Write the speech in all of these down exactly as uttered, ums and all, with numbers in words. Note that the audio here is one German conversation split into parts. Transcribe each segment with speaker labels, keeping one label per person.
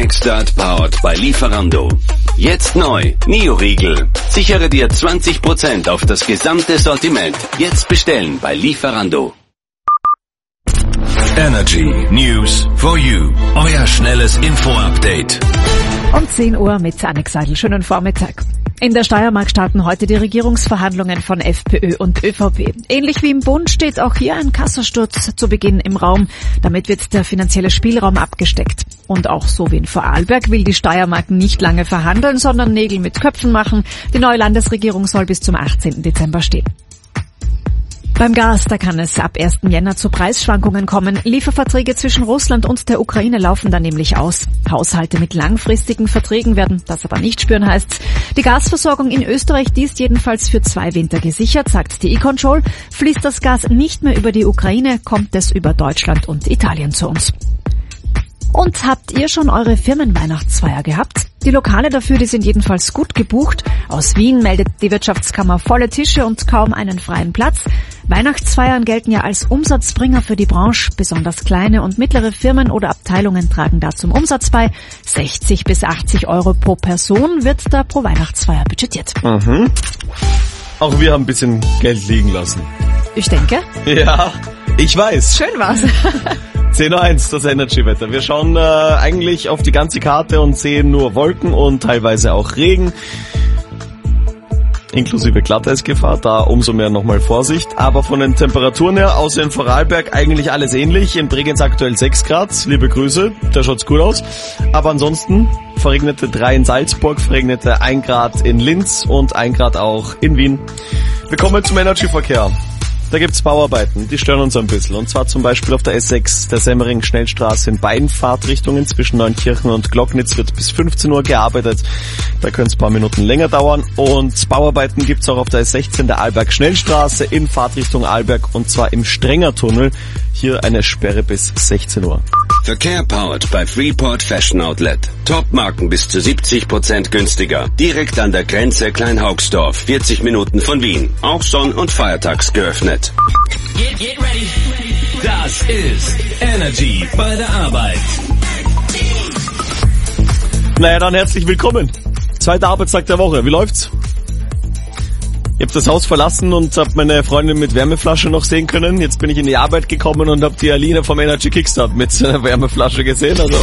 Speaker 1: Kickstart powered by Lieferando. Jetzt neu, Mio-Riegel. Sichere dir zwanzig Prozent auf das gesamte Sortiment. Jetzt bestellen bei Lieferando. Energy News for You. Euer schnelles Info-Update.
Speaker 2: Um zehn Uhr mit Annik Seidel. Schönen Vormittag. In der Steiermark starten heute die Regierungsverhandlungen von FPÖ und ÖVP. Ähnlich wie im Bund steht auch hier ein Kassensturz zu Beginn im Raum. Damit wird der finanzielle Spielraum abgesteckt. Und auch so wie in Vorarlberg will die Steiermark nicht lange verhandeln, sondern Nägel mit Köpfen machen. Die neue Landesregierung soll bis zum achtzehnten Dezember stehen. Beim Gas, da kann es ab ersten Jänner zu Preisschwankungen kommen. Lieferverträge zwischen Russland und der Ukraine laufen dann nämlich aus. Haushalte mit langfristigen Verträgen werden das aber nicht spüren, heißt's. Die Gasversorgung in Österreich, die ist jedenfalls für zwei Winter gesichert, sagt die E-Control. Fließt das Gas nicht mehr über die Ukraine, kommt es über Deutschland und Italien zu uns. Und habt ihr schon eure Firmenweihnachtsfeier gehabt? Die Lokale dafür, die sind jedenfalls gut gebucht. Aus Wien meldet die Wirtschaftskammer volle Tische und kaum einen freien Platz. Weihnachtsfeiern gelten ja als Umsatzbringer für die Branche. Besonders kleine und mittlere Firmen oder Abteilungen tragen da zum Umsatz bei. sechzig bis achtzig Euro pro Person wird da pro Weihnachtsfeier budgetiert.
Speaker 3: Mhm. Auch wir haben ein bisschen Geld liegen lassen.
Speaker 2: Ich denke.
Speaker 3: Ja, ich weiß.
Speaker 2: Schön war's.
Speaker 3: zehn Uhr eins, das Energy-Wetter. Wir schauen äh, eigentlich auf die ganze Karte und sehen nur Wolken und teilweise auch Regen. Inklusive Glatteisgefahr, da umso mehr nochmal Vorsicht. Aber von den Temperaturen her, außer in Vorarlberg, eigentlich alles ähnlich. In Bregenz aktuell sechs Grad, liebe Grüße, da schaut's gut aus. Aber ansonsten verregnete drei in Salzburg, verregnete ein Grad in Linz und ein Grad auch in Wien. Wir kommen zum Energy-Verkehr. Da gibt's Bauarbeiten, die stören uns ein bisschen. Und zwar zum Beispiel auf der S sechs, der Semmering-Schnellstraße in beiden Fahrtrichtungen zwischen Neunkirchen und Glocknitz wird bis fünfzehn Uhr gearbeitet. Da können es ein paar Minuten länger dauern. Und Bauarbeiten gibt's auch auf der S sechzehn, der Arlberg-Schnellstraße in Fahrtrichtung Arlberg und zwar im Strenger-Tunnel. Hier eine Sperre bis sechzehn Uhr.
Speaker 1: Verkehr powered bei Freeport Fashion Outlet. Top-Marken bis zu siebzig Prozent günstiger. Direkt an der Grenze Kleinhaugsdorf, vierzig Minuten von Wien. Auch sonn- und feiertags geöffnet.
Speaker 4: Get, get ready. Das ist Energy bei der Arbeit.
Speaker 3: Naja, dann herzlich willkommen. Zweiter Arbeitstag der Woche. Wie läuft's? Ich habe das Haus verlassen und habe meine Freundin mit Wärmeflasche noch sehen können. Jetzt bin ich in die Arbeit gekommen und habe die Alina vom Energy Kickstart mit einer Wärmeflasche gesehen. Also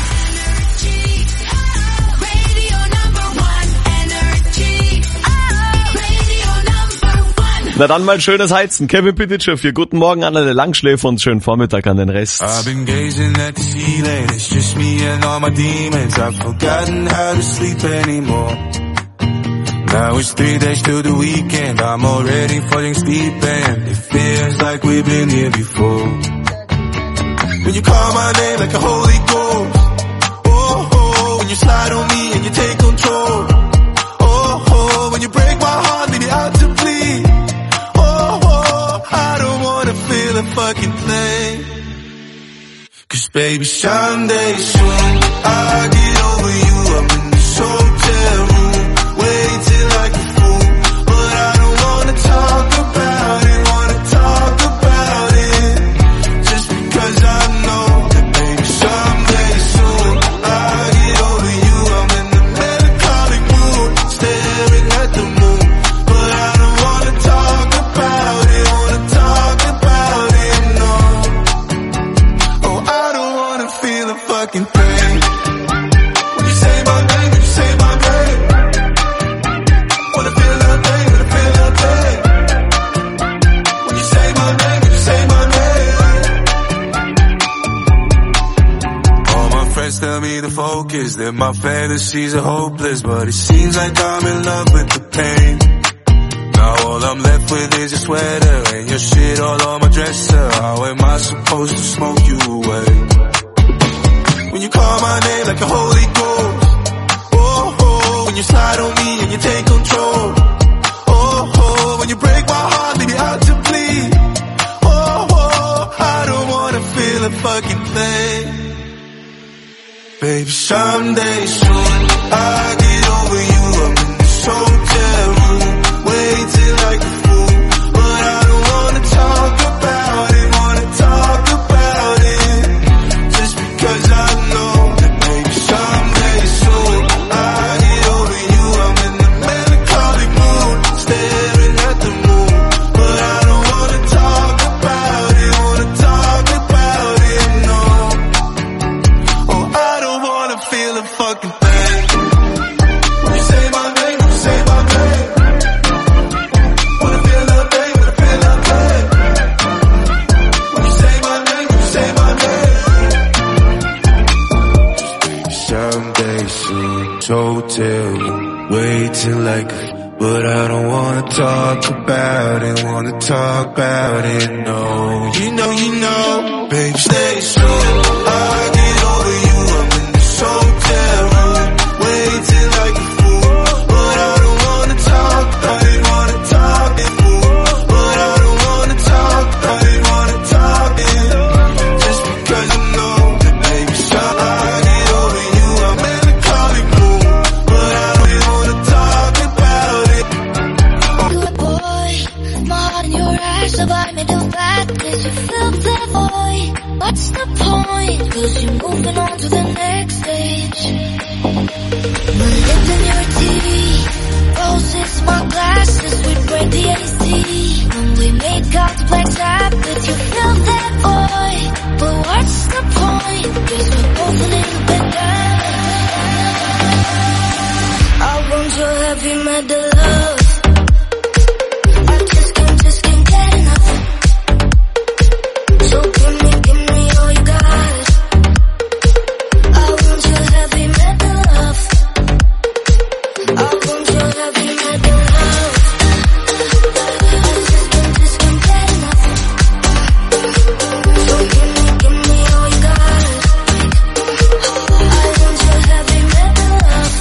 Speaker 3: na dann mal schönes Heizen. Kevin Pitychev hier. Guten Morgen an alle Langschläfer und schönen Vormittag an den Rest.
Speaker 5: I've been gazing at the ceiling. It's just me and all my demons. I've forgotten how to sleep anymore. Now it's three days till the weekend. I'm already falling asleep and it feels like we've been here before. When you call my name like a holy ghost. Oh, oh, when you slide on me and you take control. Oh, oh, when you break my heart, leave me out to bleed. Oh, oh, I don't wanna feel a fucking thing. Cause baby, someday soon I'll get over you. I'm in this hotel room, waiting like a fool. But I don't wanna talk about it, wanna talk about it. Just because I know that baby, someday soon I'll get over you. I'm in the melancholic mood, staring at the moon. But I don't wanna talk about it, wanna talk about it, no. Oh, I don't wanna feel a fucking thing. When you say my name, when you say my name, wanna feel nothing, wanna feel nothing. When you say my name, when you say my name. All my friends tell me to focus, that my fantasies are hopeless, but it seems like I'm in love with the pain. Now all I'm left with is your sweater and your shit all on my dresser. How am I supposed to smoke you away? When you call my name like a holy ghost. Oh, oh, when you slide on me and you take control. Oh, oh, when you break my heart, leave me out to bleed. Oh, oh, I don't wanna feel a fucking thing. Baby, someday soon I'll get over you. I'm in this hotel room, waiting like a fool. But I don't wanna talk about it, wanna talk about it. Just because I know that maybe someday like us, but I don't wanna talk about it, wanna talk about it, no. You know, you know, baby, stay so I get over you, I'm in this hotel room, waiting like a fool, but I don't wanna talk about it, wanna talk it, fool, but I don't wanna talk about it, wanna talk it, just because I know that baby, so I get over you, I'm in the calling mood, but I don't wanna talk about it.
Speaker 6: Good boy, my heart in your eyes, so I made a fact, cause you felt that void. What's the point? Cause you're moving on to the next stage. My lips in your teeth, roses, my glasses, we break the A C. When we make out the black side, but you felt that void. But what's the point? Cause we're both a little bit down. I want your heavy metal love. I just can't, just can't get enough. So give me, give me all you got. I want your heavy metal love. I want your heavy metal love. I just can't, just can't get enough. So give me, give me all you got. I want your heavy metal love.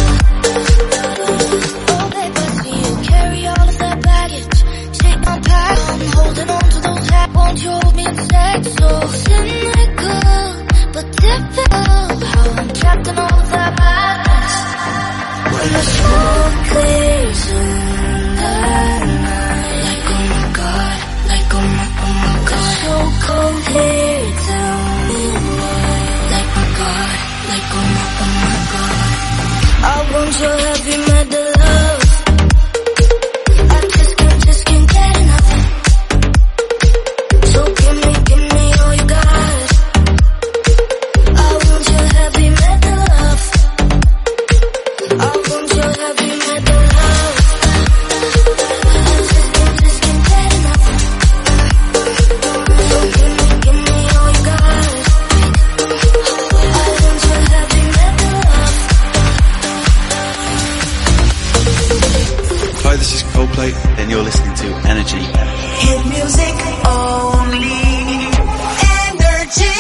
Speaker 6: Oh babe, I see you carry all of that baggage. Take my pack, I'm holding on to those hats. Won't you hold me in sex? So cynical, but typical. How I'm trapped in all of that madness. When the smoke clears in the night, like oh my god, like oh my, oh my god. So cold here, tell me why. Like my god, like oh my, oh my god. I want your heavy metal love. I just can't, just can't get enough. So give me, give me all you got. I want your heavy metal love. I want your heavy metal love. I just can't, just can't get enough. So give me, give me all you got. I want your heavy metal love.
Speaker 7: Hi, this is Coldplay, and you're listening to Energy.
Speaker 8: Hit music only. Energy.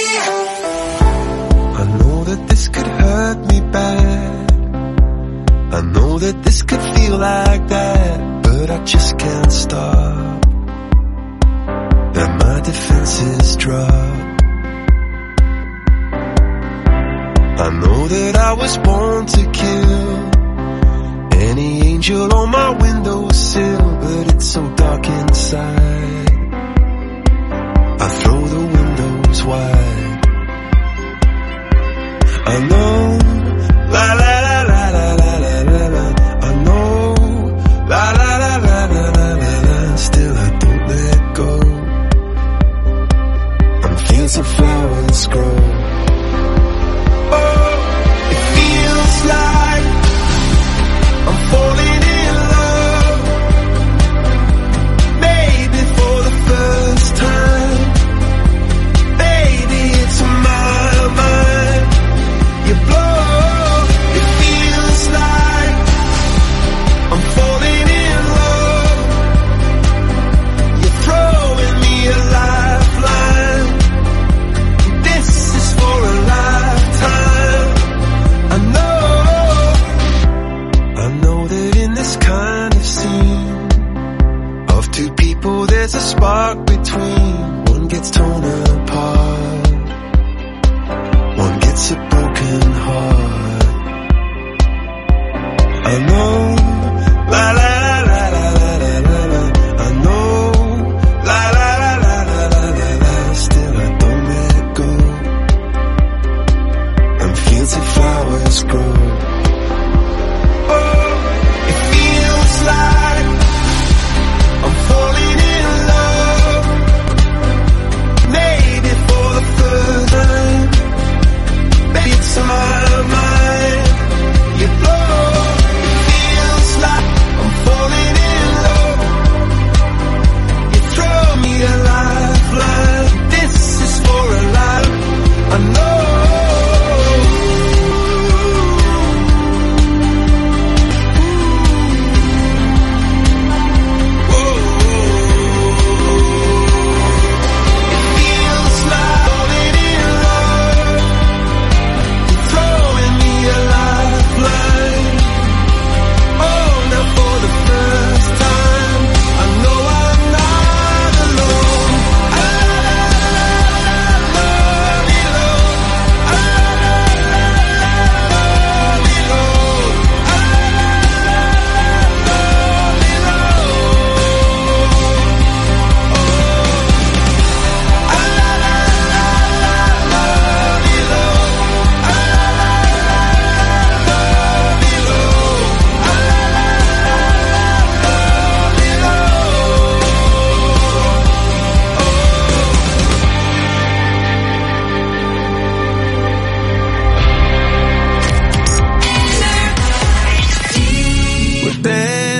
Speaker 5: I know that this could hurt me bad, I know that this could feel like that, but I just can't stop, and my defenses drop. I know that I was born to kill any angel on my windowsill, but it's so dark inside, I throw the windows wide. I know, la la la la la la la la la. I know, la la la la la la la la. Still I don't let go. And fields of flowers grow. Oh, it feels like I'm falling in love. Maybe for the first time. Baby, it's my mind. You blow, it feels like I'm falling in love. You're throwing me a lifeline. This is for a lifetime. I know, I know that in this kind of scene of two people there's a spark between. One gets torn apart, one gets a broken heart. I know, la la la la la la la la. I know, la la la la la la la la. Still I don't let go, and fields of flowers grow. Oh, it feels like I'm falling in love. Maybe for the first time. Baby, it's my mind.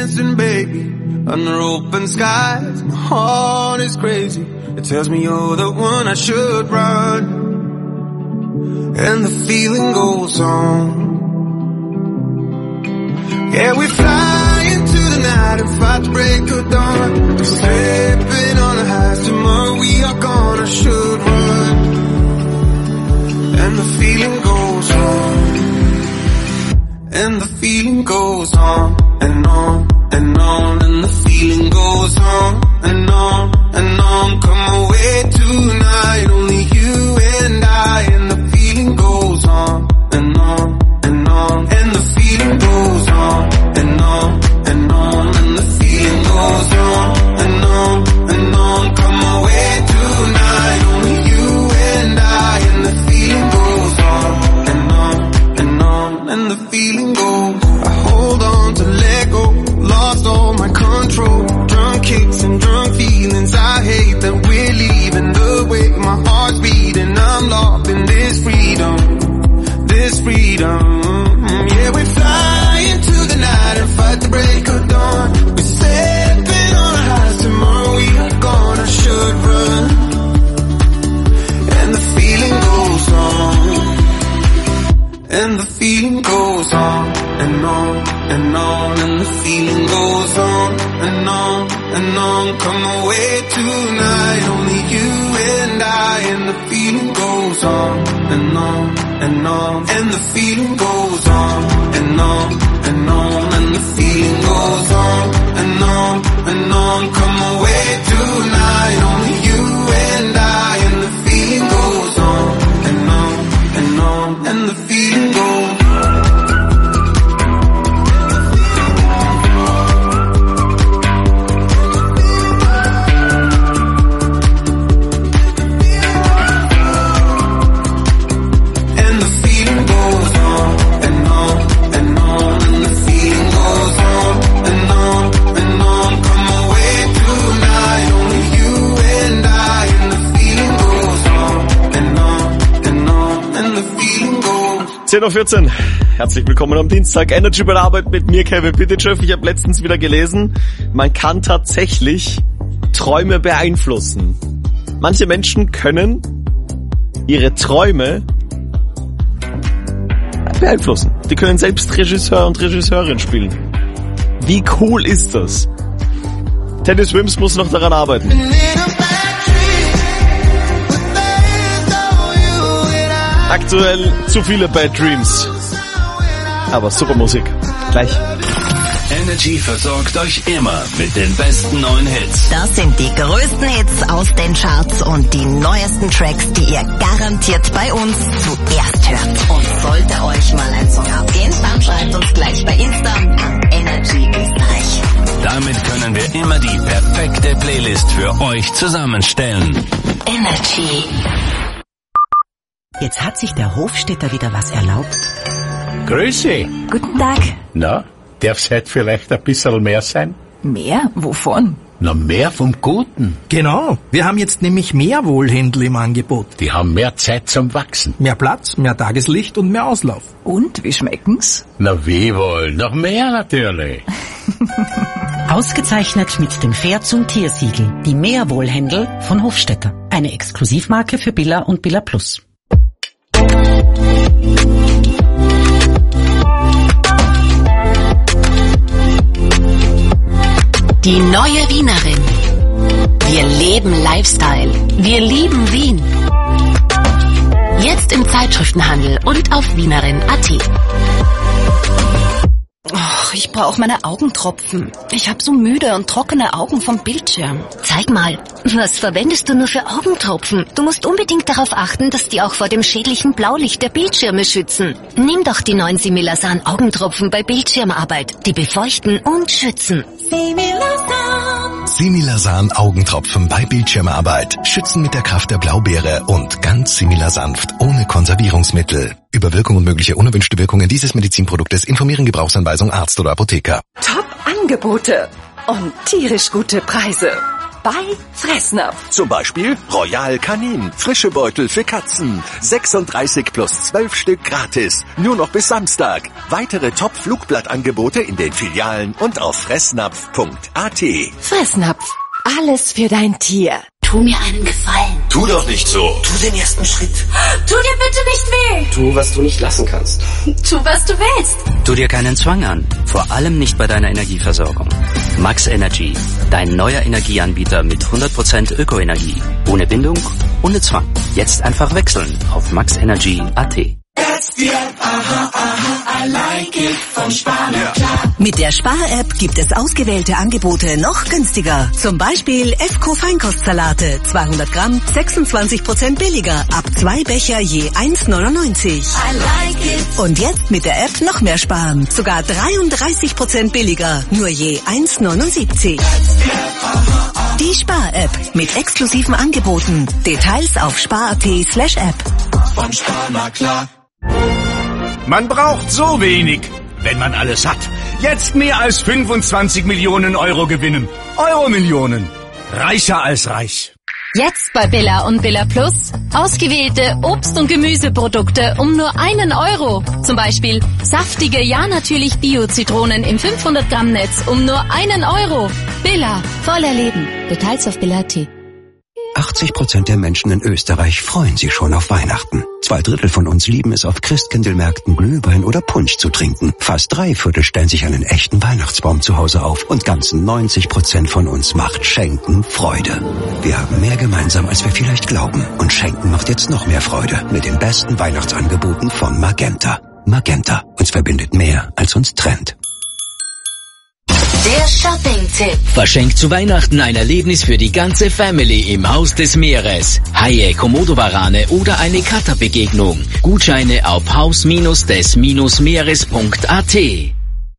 Speaker 5: dancing, baby, under open skies. My heart is crazy. It tells me you're the one I should run. And the feeling goes on. Yeah, we fly into the night and fight the break of dawn. We're slipping on the highs, tomorrow we are gone, I should run. And the feeling goes on. And the feeling goes on and on and on. And the feeling goes on and on and on. Come away tonight, only you and I. And the feeling goes on and on and on. And the feeling goes on and on and on. And the feeling goes on and on and on. Come away tonight, only you and I. And the feeling goes on and on and on. And the feeling goes. I hold on to let go, lost all my control. Drunk kicks and drunk feelings, I hate that we're leaving. The way my heart's beating, I'm locked in this freedom, this freedom. Yeah, we fly into the night and fight the break of dawn. We're stepping on highs, tomorrow we are gone, I should run. And the feeling goes on. And the feeling goes on and on and on. And the feeling goes on and on and on. Come away tonight, only you and I. And the feeling goes on and on and on. And the feeling goes on and on and on. And the feeling goes on and on and on. Come away tonight, only you and I. And the feeling goes on and on and on. And the feeling goes.
Speaker 3: zehn Uhr vierzehn. Herzlich willkommen am Dienstag. Energy bei der Arbeit mit mir, Kevin Pitychev. Ich habe letztens wieder gelesen, man kann tatsächlich Träume beeinflussen. Manche Menschen können ihre Träume beeinflussen. Die können selbst Regisseur und Regisseurin spielen. Wie cool ist das? Teddy Swims muss noch daran arbeiten. Aktuell zu viele Bad Dreams. Aber super Musik. Gleich.
Speaker 4: Energy versorgt euch immer mit den besten neuen Hits.
Speaker 9: Das sind die größten Hits aus den Charts und die neuesten Tracks, die ihr garantiert bei uns zuerst hört. Und sollte euch mal ein Song abgehen, dann schreibt uns gleich bei Insta an Energy Österreich.
Speaker 4: Damit können wir immer die perfekte Playlist für euch zusammenstellen.
Speaker 9: Energy.
Speaker 10: Jetzt hat sich der Hofstädter wieder was erlaubt.
Speaker 11: Grüße.
Speaker 10: Guten Tag.
Speaker 11: Na, darf's heute vielleicht ein bisschen mehr sein?
Speaker 10: Mehr? Wovon?
Speaker 11: Na, mehr vom Guten.
Speaker 12: Genau. Wir haben jetzt nämlich mehr Wohlhändler im Angebot.
Speaker 11: Die haben mehr Zeit zum Wachsen.
Speaker 12: Mehr Platz, mehr Tageslicht und mehr Auslauf.
Speaker 10: Und, wie schmecken's?
Speaker 11: Na, wie wohl? Noch mehr natürlich.
Speaker 10: Ausgezeichnet mit dem Pferd- und Tiersiegel. Die Meerwohlhändel von Hofstädter. Eine Exklusivmarke für Billa und Billa Plus.
Speaker 9: Die neue Wienerin. Wir leben Lifestyle. Wir lieben Wien. Jetzt im Zeitschriftenhandel und auf wienerin punkt at.
Speaker 13: Och, ich brauche meine Augentropfen. Ich habe so müde und trockene Augen vom Bildschirm.
Speaker 14: Zeig mal, was verwendest du nur für Augentropfen? Du musst unbedingt darauf achten, dass die auch vor dem schädlichen Blaulicht der Bildschirme schützen. Nimm doch die neuen Similasan Augentropfen bei Bildschirmarbeit. Die befeuchten und schützen.
Speaker 15: Similasan. Similasan Augentropfen bei Bildschirmarbeit. Schützen mit der Kraft der Blaubeere und ganz Similasanft, ohne Konservierungsmittel. Über Wirkung und mögliche unerwünschte Wirkungen dieses Medizinproduktes informieren Gebrauchsanweisung Arzt oder Apotheker.
Speaker 16: Top-Angebote und tierisch gute Preise.
Speaker 13: bei Fressnapf.
Speaker 16: Zum Beispiel Royal Canin, frische Beutel für Katzen. sechsunddreißig plus zwölf Stück gratis. Nur noch bis Samstag. Weitere Top-Flugblattangebote in den Filialen und auf fressnapf punkt a t.
Speaker 13: Fressnapf. Alles für dein Tier.
Speaker 14: Tu mir einen Gefallen.
Speaker 1: Tu doch nicht so.
Speaker 17: Tu den ersten Schritt.
Speaker 14: Tu dir bitte nicht weh.
Speaker 17: Tu, was du nicht lassen kannst.
Speaker 14: Tu, was du willst.
Speaker 18: Tu dir keinen Zwang an. Vor allem nicht bei deiner Energieversorgung. Max Energy. Dein neuer Energieanbieter mit hundert Prozent Ökoenergie. Ohne Bindung, ohne Zwang. Jetzt einfach wechseln auf max energy punkt a t.
Speaker 8: Aha, aha, I like it vom Spar na klar.
Speaker 9: Mit der Spar-App gibt es ausgewählte Angebote noch günstiger. Zum Beispiel F Co Feinkostsalate, zweihundert Gramm, sechsundzwanzig Prozent billiger, ab zwei Becher je eins neunundneunzig.
Speaker 8: I like it.
Speaker 9: Und jetzt mit der App noch mehr sparen. Sogar dreiunddreißig Prozent billiger, nur je eins neunundsiebzig. Die Spar-App mit exklusiven Angeboten. Details auf spar punkt a t slash app.
Speaker 8: Vom Spar na klar.
Speaker 19: Man braucht so wenig, wenn man alles hat. Jetzt mehr als fünfundzwanzig Millionen Euro gewinnen. Euro-Millionen. Reicher als reich.
Speaker 14: Jetzt bei Billa und Billa Plus. Ausgewählte Obst- und Gemüseprodukte um nur einen Euro. Zum Beispiel saftige, ja natürlich Bio-Zitronen im fünfhundert Gramm Netz um nur einen Euro. Billa, voller Leben. Details auf billa punkt a t.
Speaker 20: achtzig Prozent der Menschen in Österreich freuen sich schon auf Weihnachten. Zwei Drittel von uns lieben es, auf Christkindlmärkten Glühwein oder Punsch zu trinken. Fast drei Viertel stellen sich einen echten Weihnachtsbaum zu Hause auf. Und ganz neunzig Prozent von uns macht Schenken Freude. Wir haben mehr gemeinsam, als wir vielleicht glauben. Und Schenken macht jetzt noch mehr Freude mit den besten Weihnachtsangeboten von Magenta. Magenta. Uns verbindet mehr, als uns trennt.
Speaker 14: Der Shopping-Tipp.
Speaker 21: Verschenkt zu Weihnachten ein Erlebnis für die ganze Family im Haus des Meeres. Haie, Komodo-Warane oder eine Kata-Begegnung. Gutscheine auf haus des Meeres punkt a t.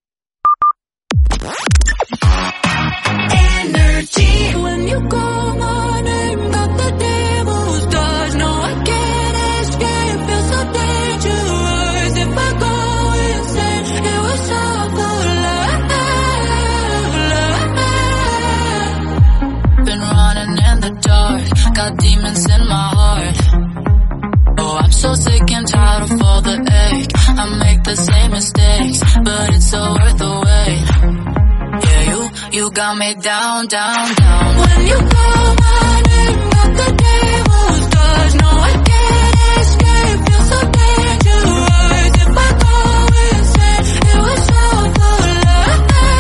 Speaker 8: Energy. When you call my name, got the devil's touch. No, I can't escape. Feel so dangerous. If I go insane, it was all for love. Been running in the dark, got demons in my heart. Oh, I'm so sick and tired of all the ache. I make the same mistakes, but it's so worth the wait. Yeah, you, you got me down, down, down. When you call my name, got the devil's touch. No, I can't escape, feel so dangerous. If I go insane, it was all for love.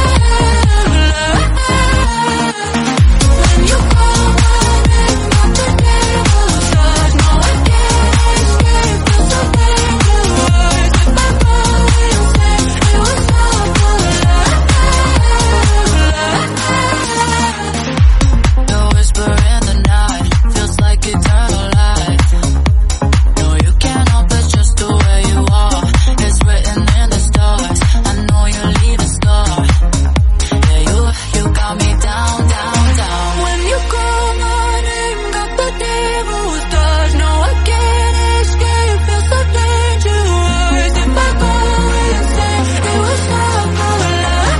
Speaker 8: When you call my name, got the devil's touch. No, I can't escape, feel so dangerous. If I go insane, it was all for love. The whisper in the night feels like eternal light. No, you can't help it, just the way you are. It's written in the stars. I know you leave a scar. Yeah, you, you got me down, down, down. When you call my name, got the devil's touch. No, I can't escape, feel so dangerous. If I go insane, it was all for love.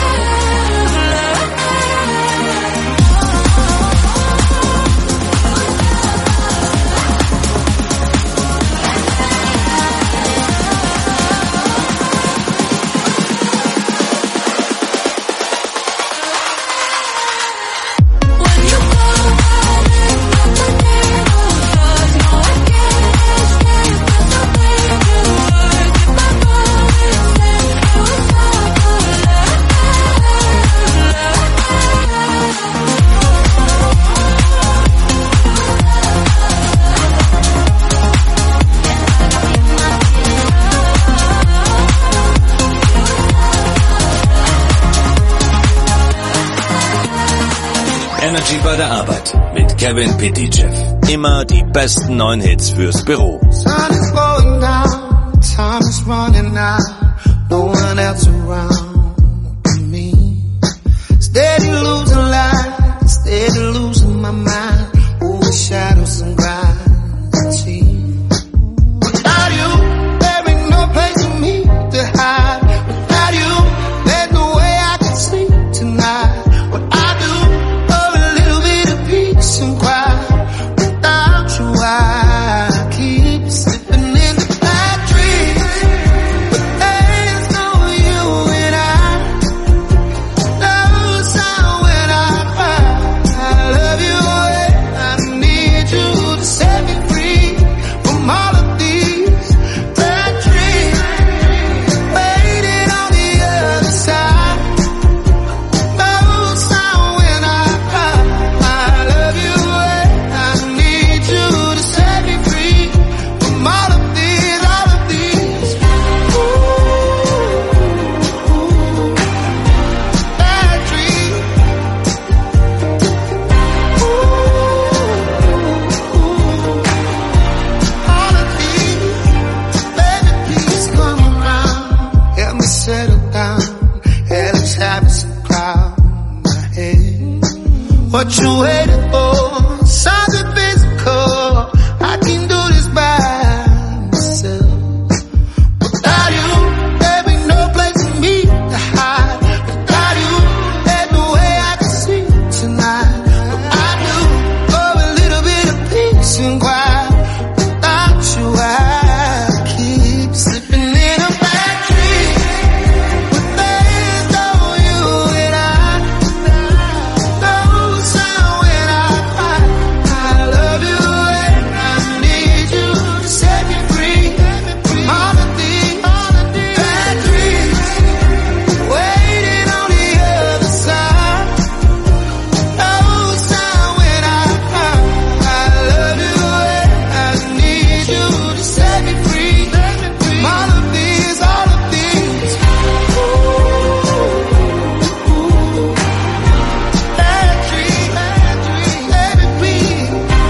Speaker 1: Energy bei der Arbeit mit Kevin Pitychev. Immer die besten neuen Hits fürs Büro.
Speaker 22: Sun is going down, time is running out, no one else around me. Steady losing light, steady losing my mind, over shadows and gravity. Without you, there ain't no place for me to hide. Without you, there's no way I can sleep tonight. What I do, oh, a little bit what you waiting for? Something physical, I can do this by myself. Without you, there ain't no place for me to hide. Without you, there's no way I can sleep tonight. But I do for a little bit of peace and quiet. Without you, I keep slipping in a bad dream. But there's no you and I. No sound when I cry. I love you and I need you to set me free. All of these bad dreams waiting on the other side. No sound when I cry. I love you and I need you to set me free. All of these, all of these. Bad dreams, bad dreams, let me be.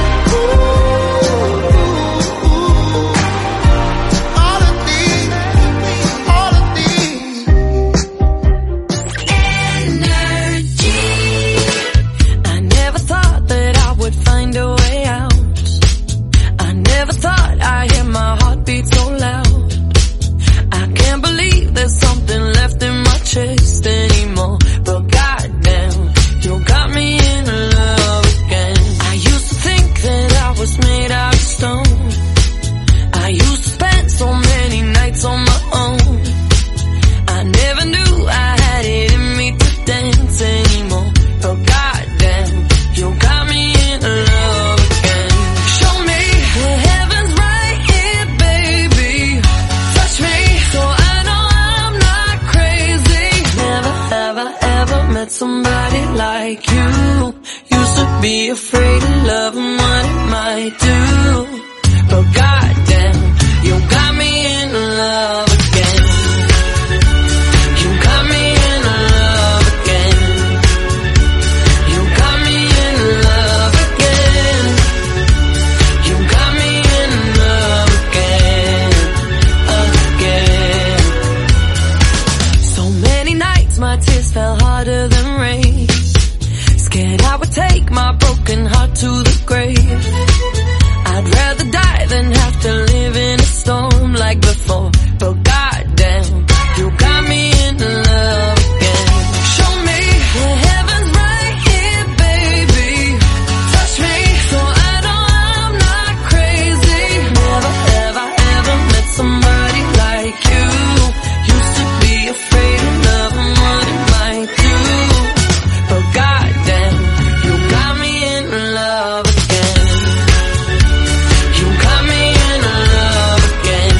Speaker 22: All of these, all of these.
Speaker 8: I never thought that I would find a way out. I never thought I'd hear my heartbeat so loud. I can't believe there's something left in my chest anymore. But goddamn, you got me in love again. I used to think that I was made out of stone. I used to spend so many nights on my own. I never knew I had it in me to dance anymore. But goddamn, you got me in love again. Show me the heavens right here, baby. Touch me so I know I'm not crazy. Never have I ever met somebody like you. Used to be afraid of love and what it might do. But goddamn, you got me in love again. You got me in love again. You got me in love again. You got me in love again, again. So many nights my tears fell harder than rain. Scared I would take my broken heart to the grave. I'd rather die than have to live in a storm like before. But goddamn, you got me in love again. Show me the heavens right here, baby. Touch me so I know I'm not crazy. Never have I ever met somebody like you. Used to be afraid of love and what it might do. But goddamn, you got me in love again. You got me in love again.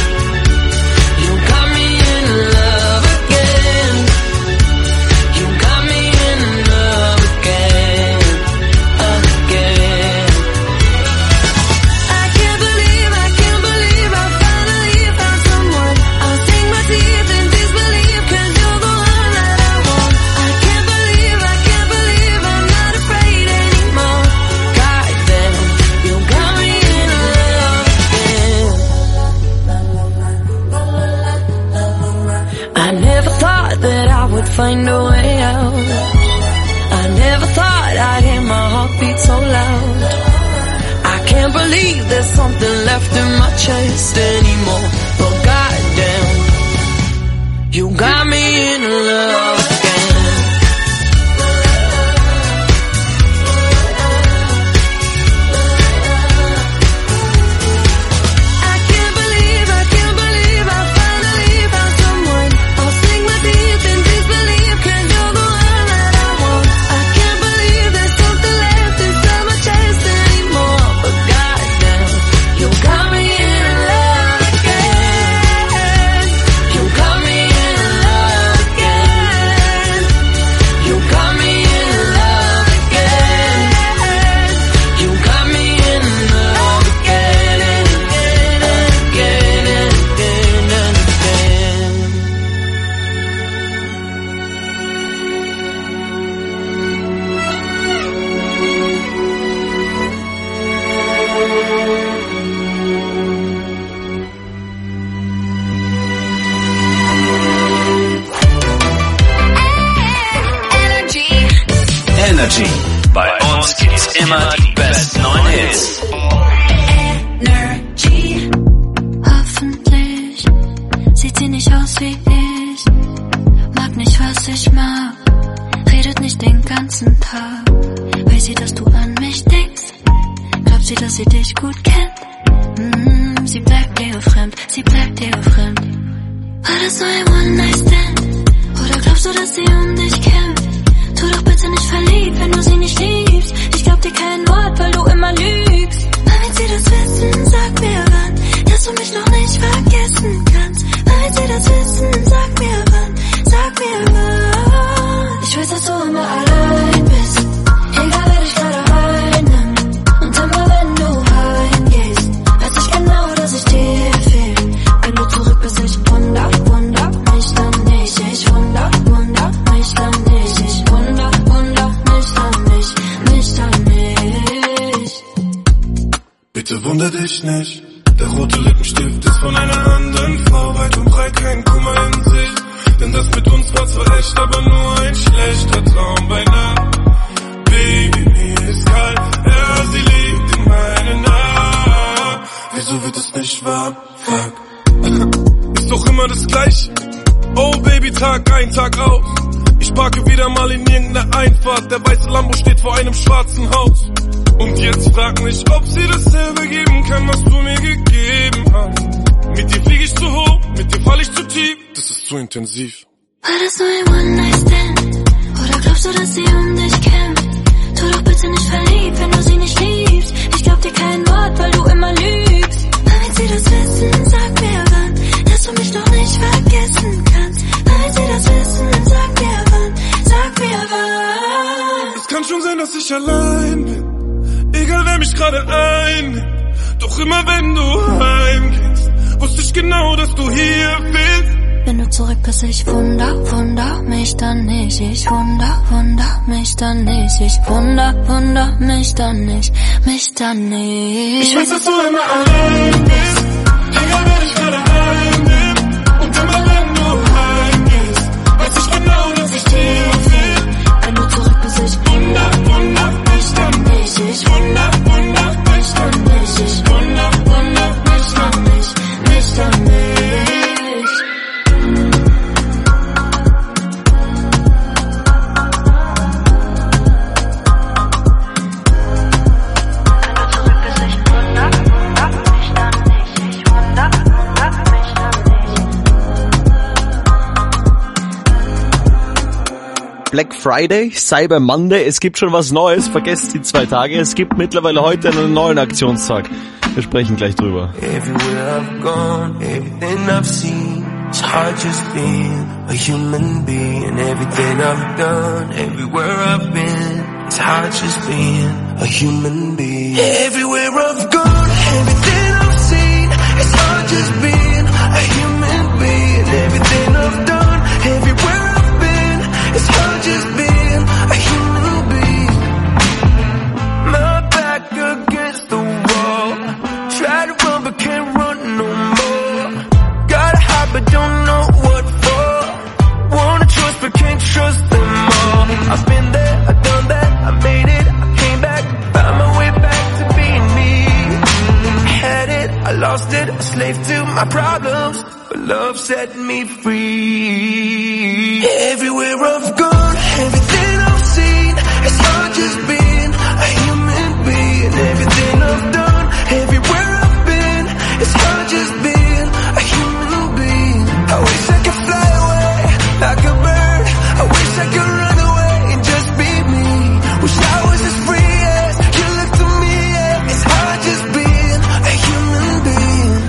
Speaker 8: You got me in love again. You got me in love again, again. I can't believe, I can't believe I finally found someone. I'll sink my teeth in disbelief 'cause you're the one that I want. I can't believe, I can't believe I'm not afraid anymore. Goddamn, you got me in love again. I never thought that I would find a way out. I never thought I'd hear my heartbeat so loud. I can't believe there's something left in my chest anymore. But goddamn, you got me in love again. I can't believe, I can't believe I finally found someone. I'll sink my teeth in disbelief 'cause you're the one that I want. I can't believe there's something left inside my chest anymore. But goddamn, you got me in love again. You got me in love again. You got me in love again. You got me in love again and again and again and again and again.
Speaker 1: Energy
Speaker 21: uns gibt's immer die besten neuen Hits.
Speaker 8: Energy. Hoffentlich sieht sie nicht aus wie ich. Mag nicht, was ich mag. Redet nicht den ganzen Tag. Weiß sie, dass du an mich denkst? Glaubt sie, dass sie dich gut kennt? Mm, sie bleibt dir fremd, sie bleibt dir fremd. War das nur ein One-Night-Stand? Oder glaubst du, dass sie um dich kämpft? Tu doch bitte nicht verliebt, wenn du sie nicht liebst. Ich glaub dir kein Wort, weil du immer lügst. Wann wird sie das wissen? Sag mir wann, dass du mich noch nicht vergessen kannst. Wann wird sie das wissen? Sag mir wann, sag mir wann. Ich weiß, dass du immer allein bist, egal wer dich gerade einnimmt. Und immer wenn du heimgehst, weiß ich genau, dass ich dir fehl. Wenn du zurück bist, ich wunder, wunder mich dann nicht. Ich wunder, wunder mich dann nicht. Ich wunder, wunder mich dann nicht, mich dann nicht.
Speaker 5: Bitte wunder dich nicht, der rote Lippenstift ist von einer anderen Frau. Weit und breit kein Kummer in Sicht, denn das mit uns war zwar echt, aber nur ein schlechter Traum bei Nacht. Baby, mir ist kalt, ja, sie liegt in meinen Armen. Wieso wird es nicht warm? Fuck. Ist doch immer das Gleiche. Oh Baby, Tag ein, Tag aus. Ich parke wieder mal in irgendeiner Einfahrt. Der weiße Lambo steht vor einem schwarzen Haus. Und jetzt frag mich, ob sie dasselbe geben kann, was du mir gegeben hast. Mit dir flieg ich zu hoch, mit dir fall ich zu tief. Das ist zu intensiv.
Speaker 8: War das nur ein One-Night-Stand? Oder glaubst du, dass sie um dich kämpft? Tu doch bitte nicht verliebt, wenn du sie nicht liebst. Ich glaub dir kein Wort, weil du immer lügst. Wann wird sie das wissen? Sag mir wann, dass du mich noch nicht vergessen kannst. Wann wird sie das wissen? Sag mir wann, sag mir wann.
Speaker 5: Es kann schon sein, dass ich allein bin, egal wer mich gerade einnimmt. Doch immer wenn du heimgehst, wusste ich genau, dass du hier bist.
Speaker 8: Wenn du zurück bist, ich wunder, wunder mich dann nicht. Ich wunder, wunder mich dann nicht. Ich wunder, wunder mich dann nicht, mich dann nicht.
Speaker 5: Ich weiß, dass du immer allein bist, egal wer dich gerade einnimmt. Und immer wenn du heimgehst, weiß ich genau, dass ich dir fehl.
Speaker 8: Wenn du zurück bist, ich wunder, wunder mich dann nicht. Ich wunder, wunder mich dann nicht. Ich wunder, wunder mich dann nicht, mich dann nicht.
Speaker 3: Black Friday, Cyber Monday, es gibt schon was Neues, vergesst die zwei Tage, es gibt mittlerweile heute einen neuen Aktionstag. Wir sprechen gleich drüber.
Speaker 22: Everywhere I've gone, everything I've seen, it's hard just being a human being. Everything I've done, everywhere I've been, it's hard just being a human being. Everywhere I've gone, everything I've seen, it's hard just being a human being. Everything I've done, everywhere I've been, it's hard just being a human being. My back against the wall, try to run but can't run no more. Gotta hide but don't know what for. Wanna trust but can't trust them all. I've been there, I've done that, I made it, I came back, found my way back to being me. I had it, I lost it, a slave to my problems, but love set me free. Everywhere I've gone, everything I've seen, it's hard just being a human being. Everything I've done, everywhere I've been, it's hard just being a human being. I wish I could fly away like a bird. I wish I could run away and just be me. Wish I was as free as you look to me. Yeah. It's hard just being a human being.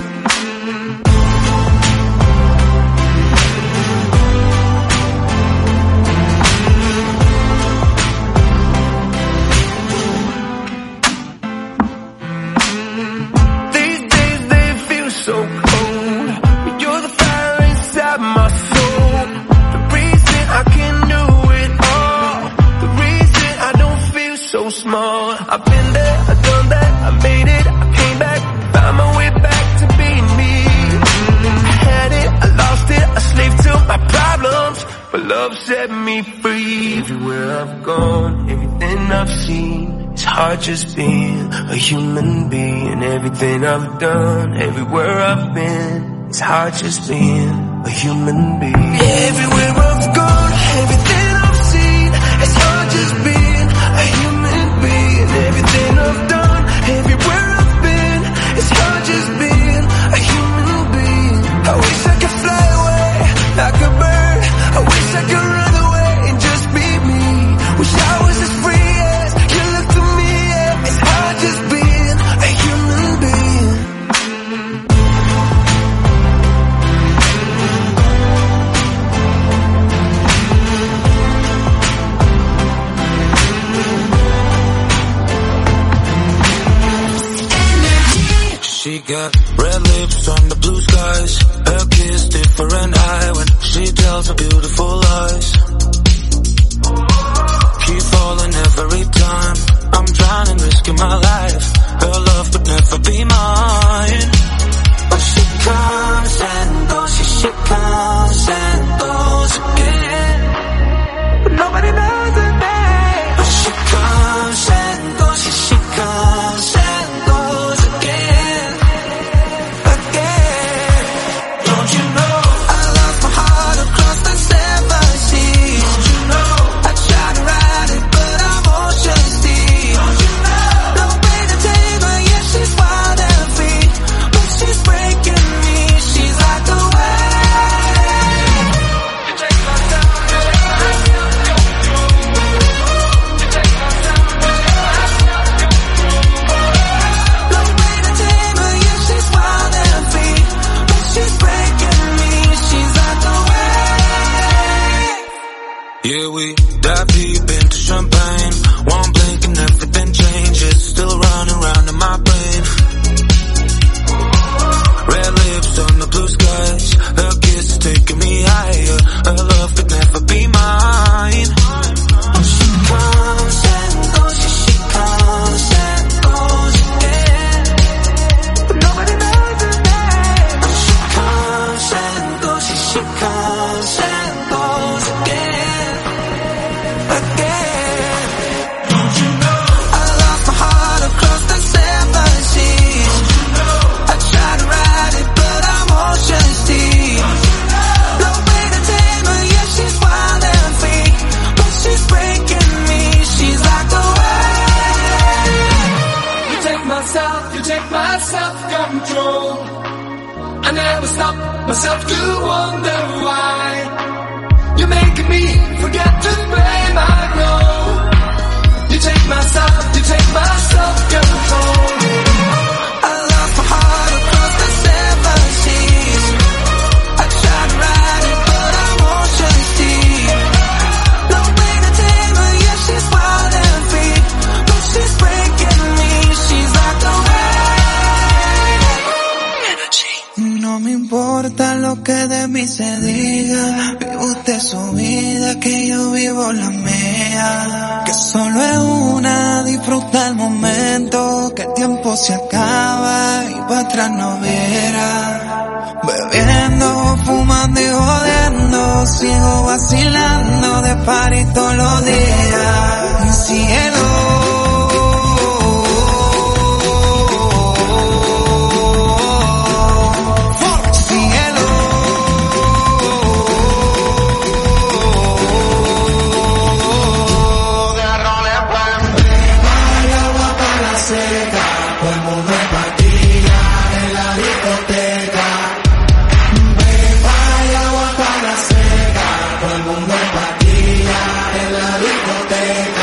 Speaker 22: These days they feel so cold. You're the fire inside my soul. The reason I can do it all. The reason I don't feel so small. I've been there, I've done that, I made it, I came back, found my way back to being me. I had it, I lost it, a slave to my problems, but love set me free. Everywhere I've gone, everything I've seen,
Speaker 2: It's hard just being a human being. Everything I've done, everywhere I've been. It's hard just being a human being. Everywhere I've gone, everything I've seen. It's hard just being a human being. Everything I've done, everywhere I've been. It's hard just being a human being. I wish I could fly away like a bird. I wish I could run away and just be me. Wish I was as free as you look to me. Yeah. It's hard just being a human being. She got red lips on the blue skies. Her kiss different eye when she tells her beautiful lies. Keep falling every time. I'm drowning, risking my life. Her love would never be mine. But she comes and goes, she, she comes and goes again. But nobody knows her name. But she comes and goes, she, she comes and goes again. Again. Don't you know I lost my heart across the seven seas? Don't you know I tried to ride it but I'm ocean deep? Don't you know no way to tame her, yeah she's wild and free. But she's breaking me, she's like a wave. You take my time, you take my time, go, go, go. You take my time, you take my time, go, go, go. No way to tame her, yeah she's wild and free. But she's breaking me, she's like a wave. Yeah, we dive deep into champagne. One blink and everything changes. Still running round in my brain. Red lips on the blue skies. Her kiss is taking me higher. Her love could never be mine. She comes and goes, she, she comes and goes again. But nobody knows her name. She comes and goes, she, she comes and goes again. Again. Don't you know I lost my heart across the seven seas? Don't you know I tried to ride it but I'm ocean deep? Don't you know no way to tame her, yeah she's wild and free. But she's breaking me, she's like a wave. You take my self, you take my self-control. I never stop myself to wonder why. You're making me forget to pay my role. You take my self, you take my self-control. I lost my heart across the seven seas. I tried to ride it but I'm ocean deep. No way to tame her, yeah she's wild and free. But she's breaking me, she's like a wave. No me importa lo que de mí se diga. Vive usted su vida, que yo vivo la mía. Que solo es una, disfruta el momento. Que el tiempo se acaba y para atrás no viera. Bebiendo, fumando y jodiendo. Sigo vacilando de party todos los días. Mi cielo.
Speaker 22: Todo el mundo en patilla en la discoteca. Beba y agua para seca. Todo el mundo en patilla en la discoteca.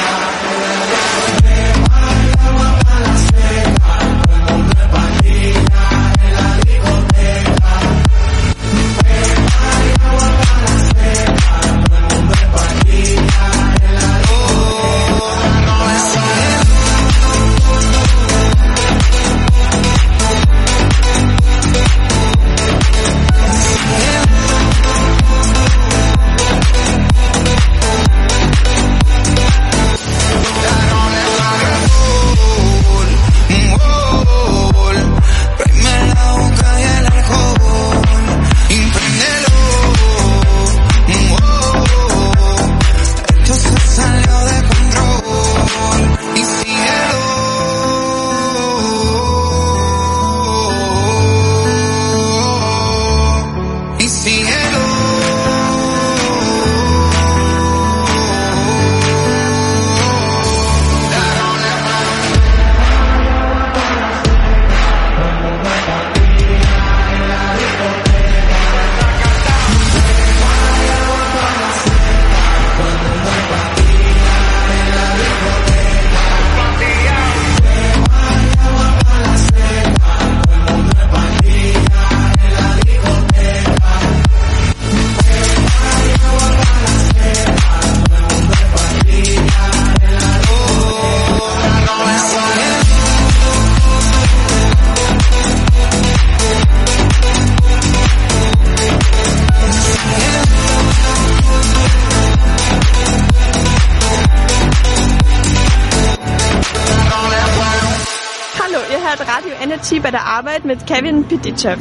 Speaker 6: hört Radio Energy bei der Arbeit mit Kevin Pitychev.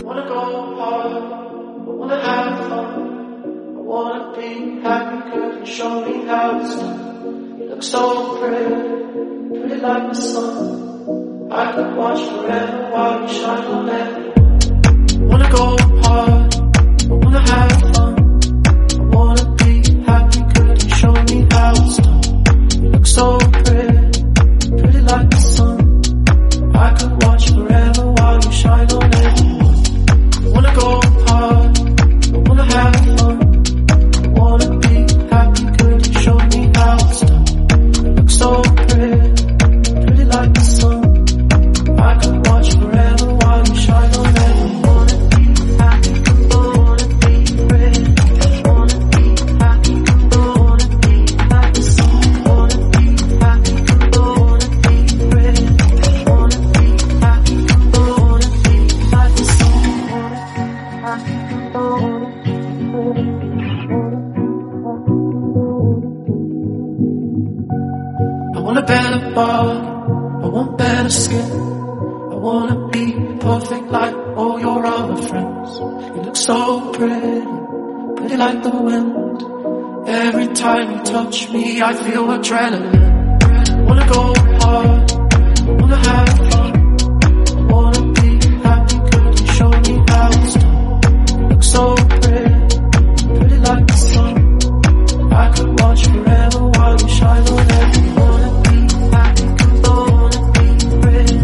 Speaker 2: I could watch forever while you shine on everyone. I wanna go hard, I wanna have fun, I wanna be happy, could you show me how it's done? You look so pretty, pretty like the sun. I could watch forever while you shine on everyone. I wanna go hard, I wanna have fun, I wanna be happy, could you show me how it's done? You look so pretty, pretty like the sun. I could watch forever while you shine on everyone. Wanna be happy, wanna be free. Wanna be happy, wanna be like the sun. Wanna be happy, wanna be free. Wanna be happy, wanna be like the sun. Wanna be happy, wanna be free. I want a better body, I want better skin. I wanna be perfect like all your other friends. You look so pretty, pretty like the wind. Every time you touch me, I feel adrenaline. I wanna go hard, I wanna have fun, I wanna be happy, could you show me how it's done? You look so pretty, pretty like the sun. I could watch forever while you shine on everyone. Wanna be happy, wanna be free.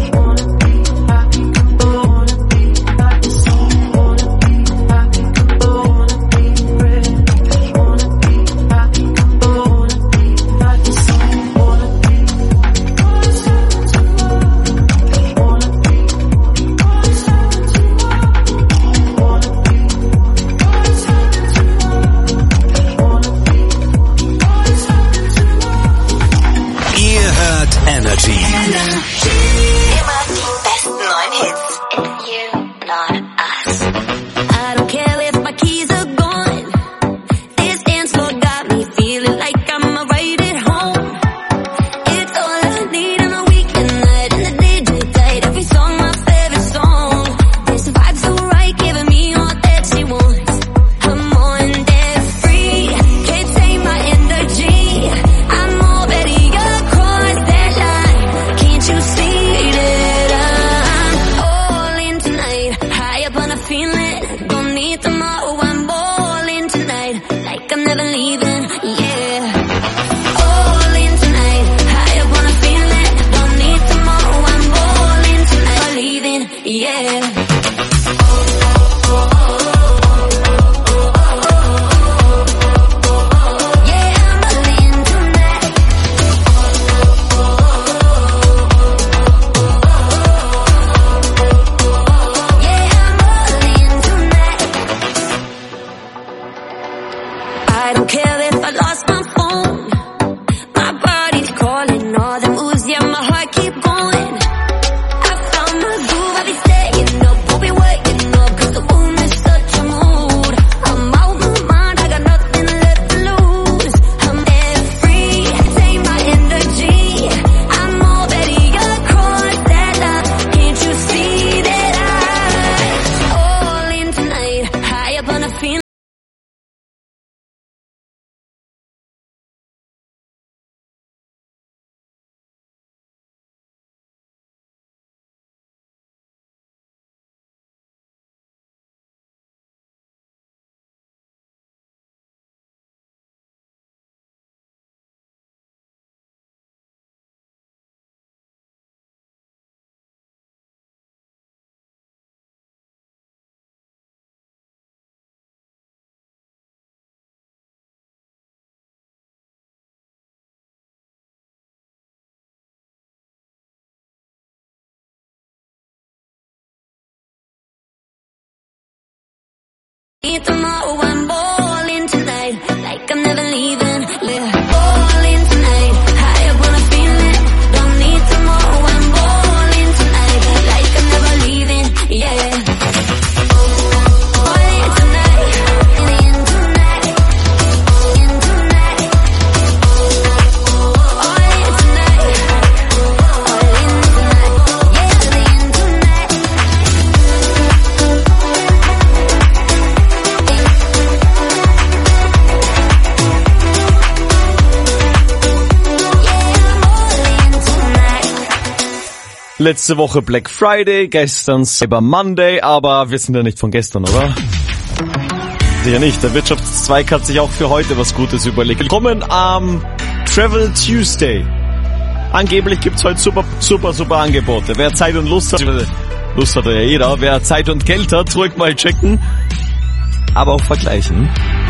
Speaker 1: Energy.
Speaker 9: Immer die besten neuen Hits. It's you, not us.
Speaker 14: I don't care if my keys are gone. This dance floor got me feeling like I'm right at home. It's all I need on a weekend night and the D J tight. Every song my favorite song. This vibe so right, giving me all that she wants. I'm on that free, can't take my energy. I'm already across that line. Can't you see that I'm all in tonight? High up on a feeling, don't need tomorrow. I'm all in tonight, like I'm never leaving. Yeah, all in tonight. High up on a feeling, don't need tomorrow. I'm all in tonight, I'm leaving. Yeah. I don't care if I lost my phone. My body's calling, all the moves, yeah, my heart keep going. I found my groove, I'll be staying up, won't be waking up, cause the moon is such a mood. I'm out my mind, I got nothing left to lose. I'm there free, take my energy. I'm already across that line. Can't you see that I'm all in tonight? High up on a feeling. Need tomorrow, I'm all in tonight, like I'm never leaving. Yeah. All in tonight, high up on a feeling. Don't need tomorrow, I'm all in tonight, like I'm never leaving. Yeah. All in tonight, in tonight, in tonight. All in tonight, all in tonight, yeah.
Speaker 3: Letzte Woche Black Friday, gestern Cyber Monday, aber wir sind ja nicht von gestern, oder? Sicher nicht. Der Wirtschaftszweig hat sich auch für heute was Gutes überlegt. Willkommen am Travel Tuesday. Angeblich gibt's heute super, super, super Angebote. Wer Zeit und Lust hat, Lust hat ja jeder, wer Zeit und Geld hat, ruhig mal checken, aber auch vergleichen.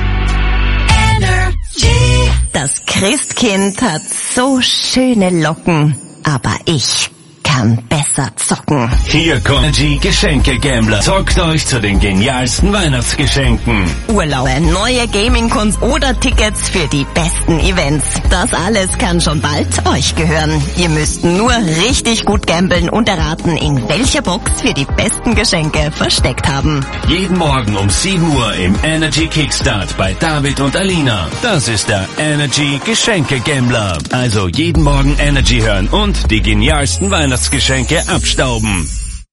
Speaker 9: Das Christkind hat so schöne Locken, aber ich kann besser zocken.
Speaker 1: Hier kommt die Geschenke-Gambler. Zockt euch zu den genialsten Weihnachtsgeschenken.
Speaker 9: Urlaube, neue Gaming-Konsolen oder Tickets für die besten Events. Das alles kann schon bald euch gehören. Ihr müsst nur richtig gut gambeln und erraten, in welcher Box wir die besten Geschenke versteckt haben.
Speaker 1: Jeden Morgen um sieben Uhr im Energy Kickstart bei David und Alina. Das ist der Energy Geschenke-Gambler. Also jeden Morgen Energy hören und die genialsten Weihnachtsgeschenke abstauben.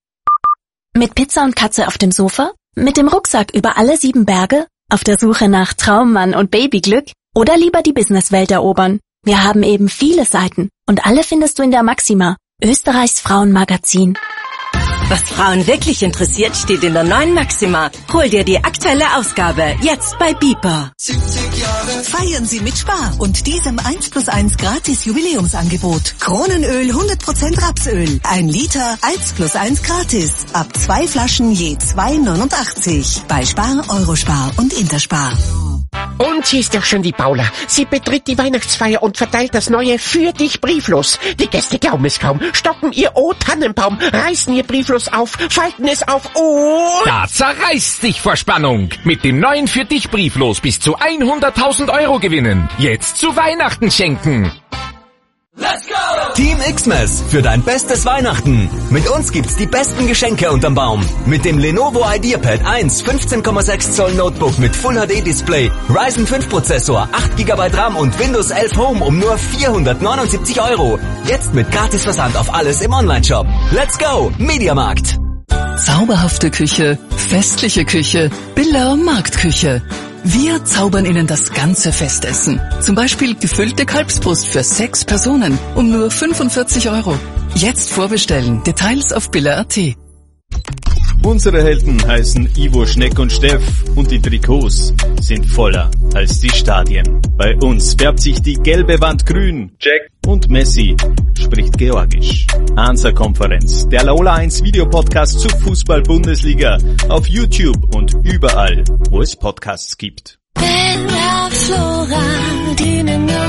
Speaker 13: Mit Pizza und Katze auf dem Sofa? Mit dem Rucksack über alle sieben Berge? Auf der Suche nach Traummann und Babyglück? Oder lieber die Businesswelt erobern? Wir haben eben viele Seiten und alle findest du in der Maxima, Österreichs Frauenmagazin.
Speaker 4: Was Frauen wirklich interessiert, steht in der neuen Maxima. Hol dir die aktuelle Ausgabe, jetzt bei Beeper.
Speaker 7: Feiern Sie mit Spar und diesem eins plus eins gratis Jubiläumsangebot. Kronenöl hundert Prozent Rapsöl. Ein Liter eins plus eins gratis. Ab zwei Flaschen je zwei neunundachtzig. Bei Spar, Eurospar und Interspar.
Speaker 23: Und hier ist doch schon die Paula. Sie betritt die Weihnachtsfeier und verteilt das neue Für dich Brieflos. Die Gäste glauben es kaum, stoppen ihr O-Tannenbaum, reißen ihr Brieflos auf, falten es auf und...
Speaker 24: Da zerreißt sich vor Spannung. Mit dem neuen Für dich Brieflos bis zu hunderttausend Euro gewinnen. Jetzt zu Weihnachten schenken.
Speaker 25: Let's go! Team Xmas für dein bestes Weihnachten. Mit uns gibt's die besten Geschenke unterm Baum. Mit dem Lenovo IdeaPad eins fünfzehn Komma sechs Zoll Notebook mit Full H D Display, Ryzen fünf Prozessor, acht Gigabyte RAM und Windows elf Home um nur vierhundertneunundsiebzig Euro. Jetzt mit gratis Versand auf alles im Onlineshop. Let's go! Mediamarkt.
Speaker 26: Zauberhafte Küche, festliche Küche, Billa Marktküche. Wir zaubern Ihnen das ganze Festessen. Zum Beispiel gefüllte Kalbsbrust für sechs Personen um nur fünfundvierzig Euro. Jetzt vorbestellen. Details auf billa punkt at.
Speaker 27: Unsere Helden heißen Ivo, Schneck und Steff und die Trikots sind voller als die Stadien. Bei uns färbt sich die gelbe Wand grün. Jack und Messi spricht Georgisch. Hansa-Konferenz, der Laola eins Videopodcast zur Fußball-Bundesliga auf YouTube und überall, wo es Podcasts gibt.
Speaker 28: Bella Flora, die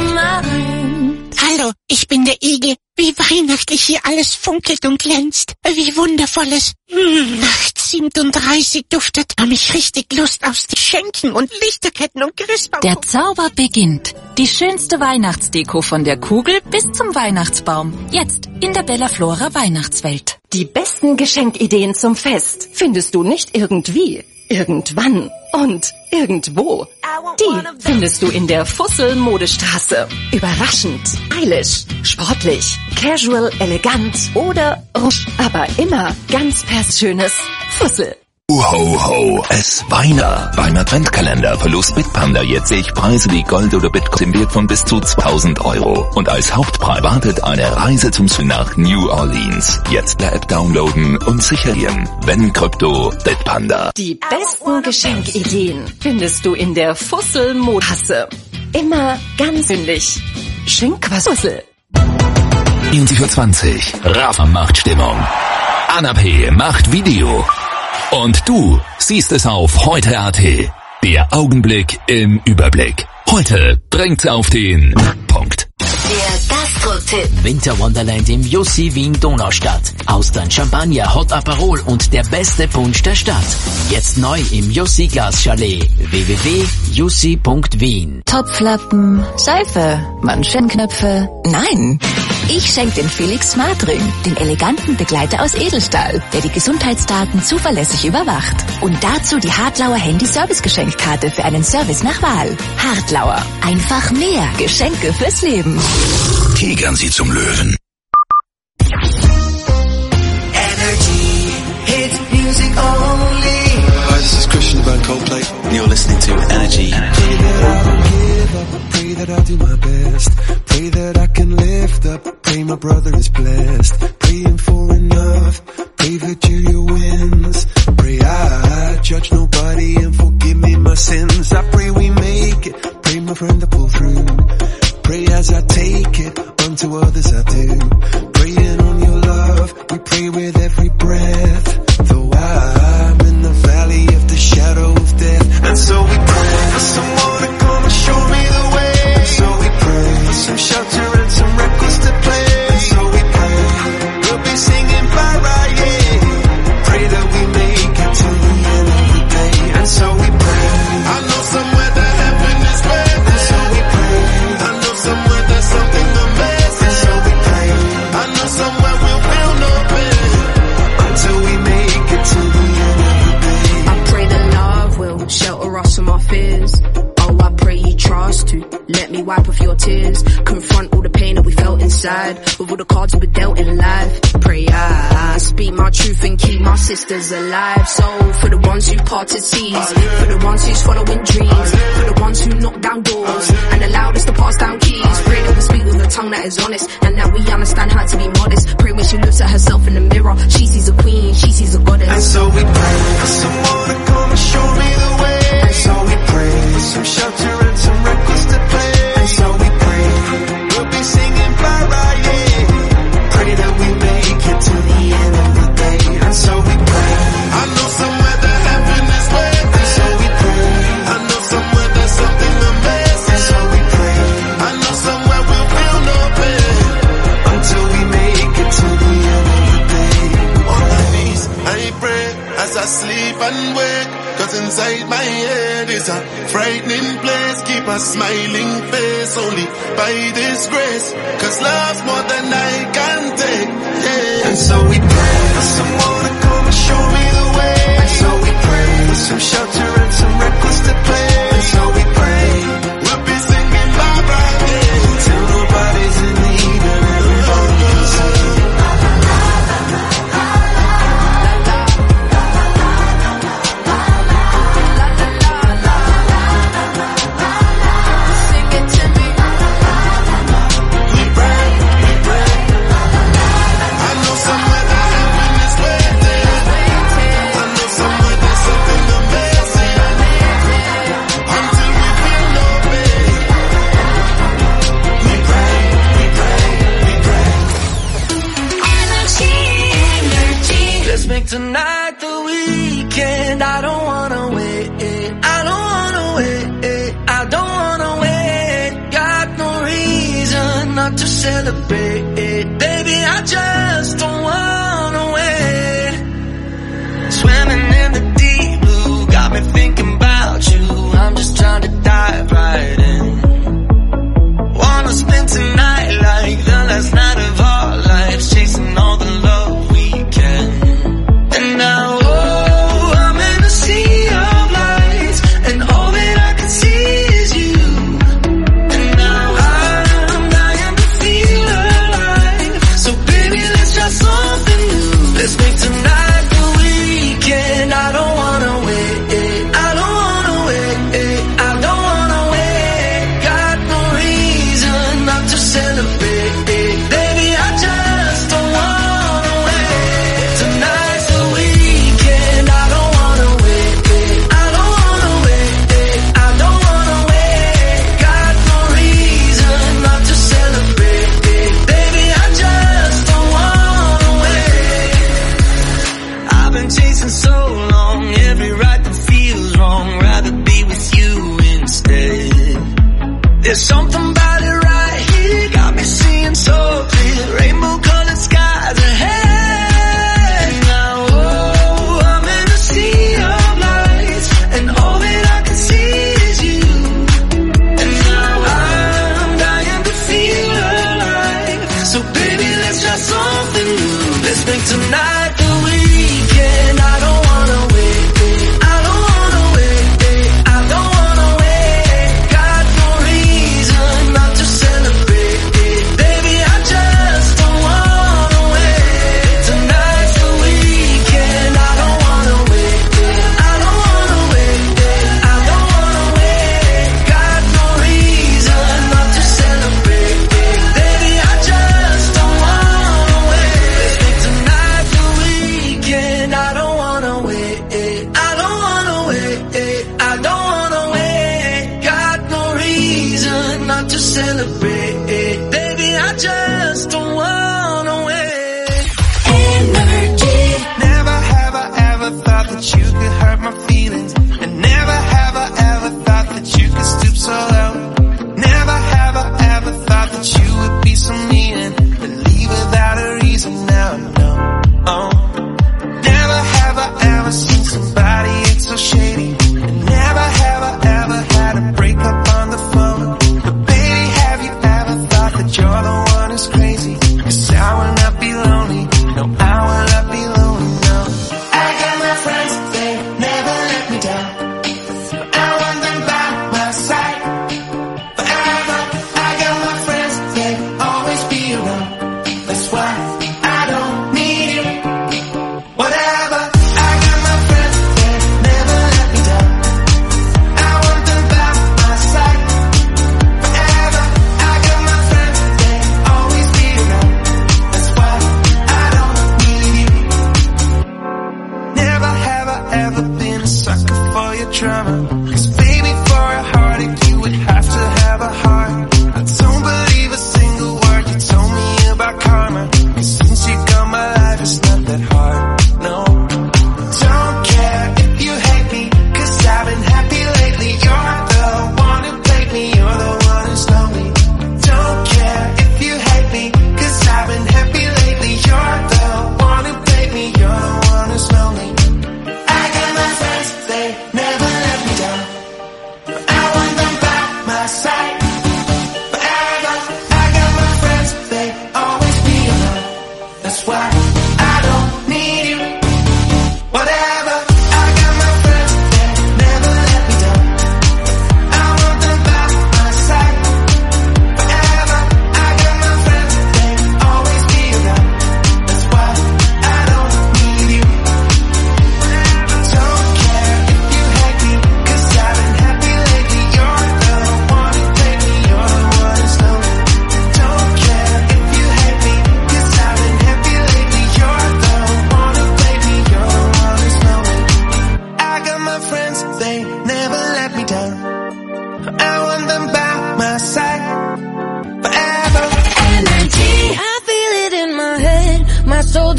Speaker 28: Hallo, ich bin der Igel. Wie weihnachtlich hier alles funkelt und glänzt. Wie wundervolles hm, Nacht siebenunddreißig duftet. Hab mich richtig Lust aufs Schenken und Lichterketten und Christbaum.
Speaker 13: Der Zauber beginnt. Die schönste Weihnachtsdeko von der Kugel bis zum Weihnachtsbaum. Jetzt in der Bella Flora Weihnachtswelt.
Speaker 4: Die besten Geschenkideen zum Fest findest du nicht irgendwie, irgendwann und irgendwo. Die findest du in der Fussel-Modestraße. Überraschend, stylisch, sportlich, casual, elegant oder rusch, aber immer ganz persönliches Fussel.
Speaker 15: Uhoho, es Weihnacht. Beim Adventkalender verlost Bitpanda jetzt sich Preise wie Gold oder Bitcoin im Wert von bis zu zweitausend Euro. Und als Hauptpreis wartet eine Reise zum Süden nach New Orleans. Jetzt der App downloaden und sichern. Wenn Krypto, Bitpanda.
Speaker 4: Die besten Geschenkideen findest du in der Fussel-Modestraße. Immer ganz persönlich. Schenkwasfussel.
Speaker 15: vierundzwanzig Uhr zwanzig. Rafa macht Stimmung. Anna P. macht Video. Und du siehst es auf heute Punkt at. Der Augenblick im Überblick. Heute bringt's auf den Punkt.
Speaker 14: Der Gastro-Tipp.
Speaker 21: Winter Wonderland im Jussi Wien Donaustadt. Austern, Champagner, Hot Aperol und der beste Punsch der Stadt. Jetzt neu im Jussi Glas Chalet. w w w punkt jussi punkt wien.
Speaker 13: Topflappen, Seife, Manschenknöpfe. Nein, ich schenke den Felix Smart Ring, den eleganten Begleiter aus Edelstahl, der die Gesundheitsdaten zuverlässig überwacht. Und dazu die Hartlauer Handy-Service-Geschenkkarte für einen Service nach Wahl. Hartlauer, einfach mehr Geschenke fürs Leben.
Speaker 15: Tigern Sie zum Löwen.
Speaker 2: Energy, hit music only.
Speaker 29: Hi, this is Christian Van Coldplay. You're listening to Energy.
Speaker 2: Pray that I don't give up, pray that I'll do my best. Pray that I can lift up, pray my brother is blessed.
Speaker 22: praying for enough. Pray that Julia wins. Pray I judge nobody and forgive me my sins. I pray we make it. Pray my friend to pull through. Pray as I take it, unto others I do. Praying on your love, we pray with every breath. Though I'm in the valley of the shadow of death. And so we pray for someone to come and show me the way. And so we pray for some shelter and some records to play. And so we pray, we'll be singing bye-bye, yeah. Pray that we make it to the end of the day. And so we pray, I know somewhere that heaven is waiting. And so we pray, I know somewhere there's something amazing. And so we pray, I know somewhere we'll feel no pain until we make it to the end of the day.
Speaker 5: I pray that love will shelter us from our fears. Oh, I pray you trust to let me wipe off your tears. Confront all the pain that we felt inside with all the cards we were dealt in life. Pray I, I speak my truth and keep my sisters alive. So for the ones who parted seas, for the ones who's following dreams, for the ones who knock down doors and allowed us to pass down keys. Pray that we speak with a tongue that is honest and that we understand how to be modest. Pray when she looks at herself in the mirror, she sees a queen, she sees a goddess.
Speaker 22: And so we pray for someone to come and show me the way. And so we pray for some shelter and some records to play. And so we pray, we'll be singing bye-bye, yeah. Pray that we make it to the end of the day. And so we pray, I know somewhere that heaven is waiting. And so we pray, I know somewhere there's something amazing. And so we pray, I know somewhere we'll feel no pain until we make it to the end of the day. On my knees, I pray as I sleep and wake. Cause inside my head is a frightening place. Keep a smiling face only by this grace. Cause love's more than I can take, yeah. And so we pray for someone to come and show me the way. And so we pray for some shelter and some records to play. And so we pray, we'll be singing bye-bye, yeah. Till nobody's in need and everybody can say
Speaker 2: tonight the weekend. I don't wanna wait, I don't wanna wait, I don't wanna wait. Got no reason not to celebrate, baby, I just don't wanna wait. Swimming in the deep blue, got me thinking about you. I'm just trying to dive right in. Wanna spend tonight like the last night of our lives, chasing all the love we can. And now, oh, I'm in a sea of lights, and all that I can see is you. And now I'm dying to feel alive. So baby, let's try something new. Let's make tonight the weekend. I don't wanna wait, I don't wanna wait, I don't wanna wait. Got no reason not to celebrate.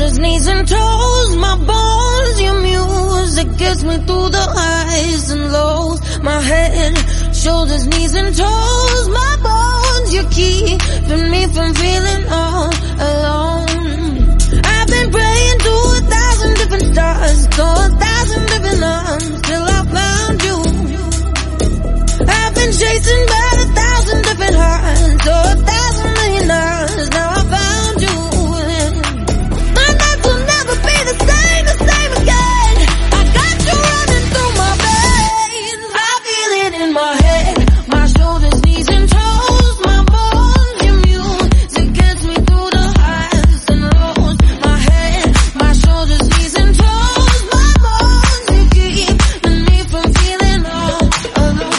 Speaker 8: shoulders, knees and toes, my bones, your music gets me through the highs and lows. My head, shoulders, knees and toes, my bones, you're keeping me from feeling all alone. I've been praying to a thousand different stars, to a thousand different arms, till I found you. I've been chasing by a thousand different hearts, to a thousand million hours, now I found you. My nights will never be the same, the same again. I got you running through my veins, I feel it in my head, my shoulders, knees and toes, my bones, your music gets me through the highs and lows. My head, my shoulders, knees and toes, my bones, you keeping me from feeling all alone.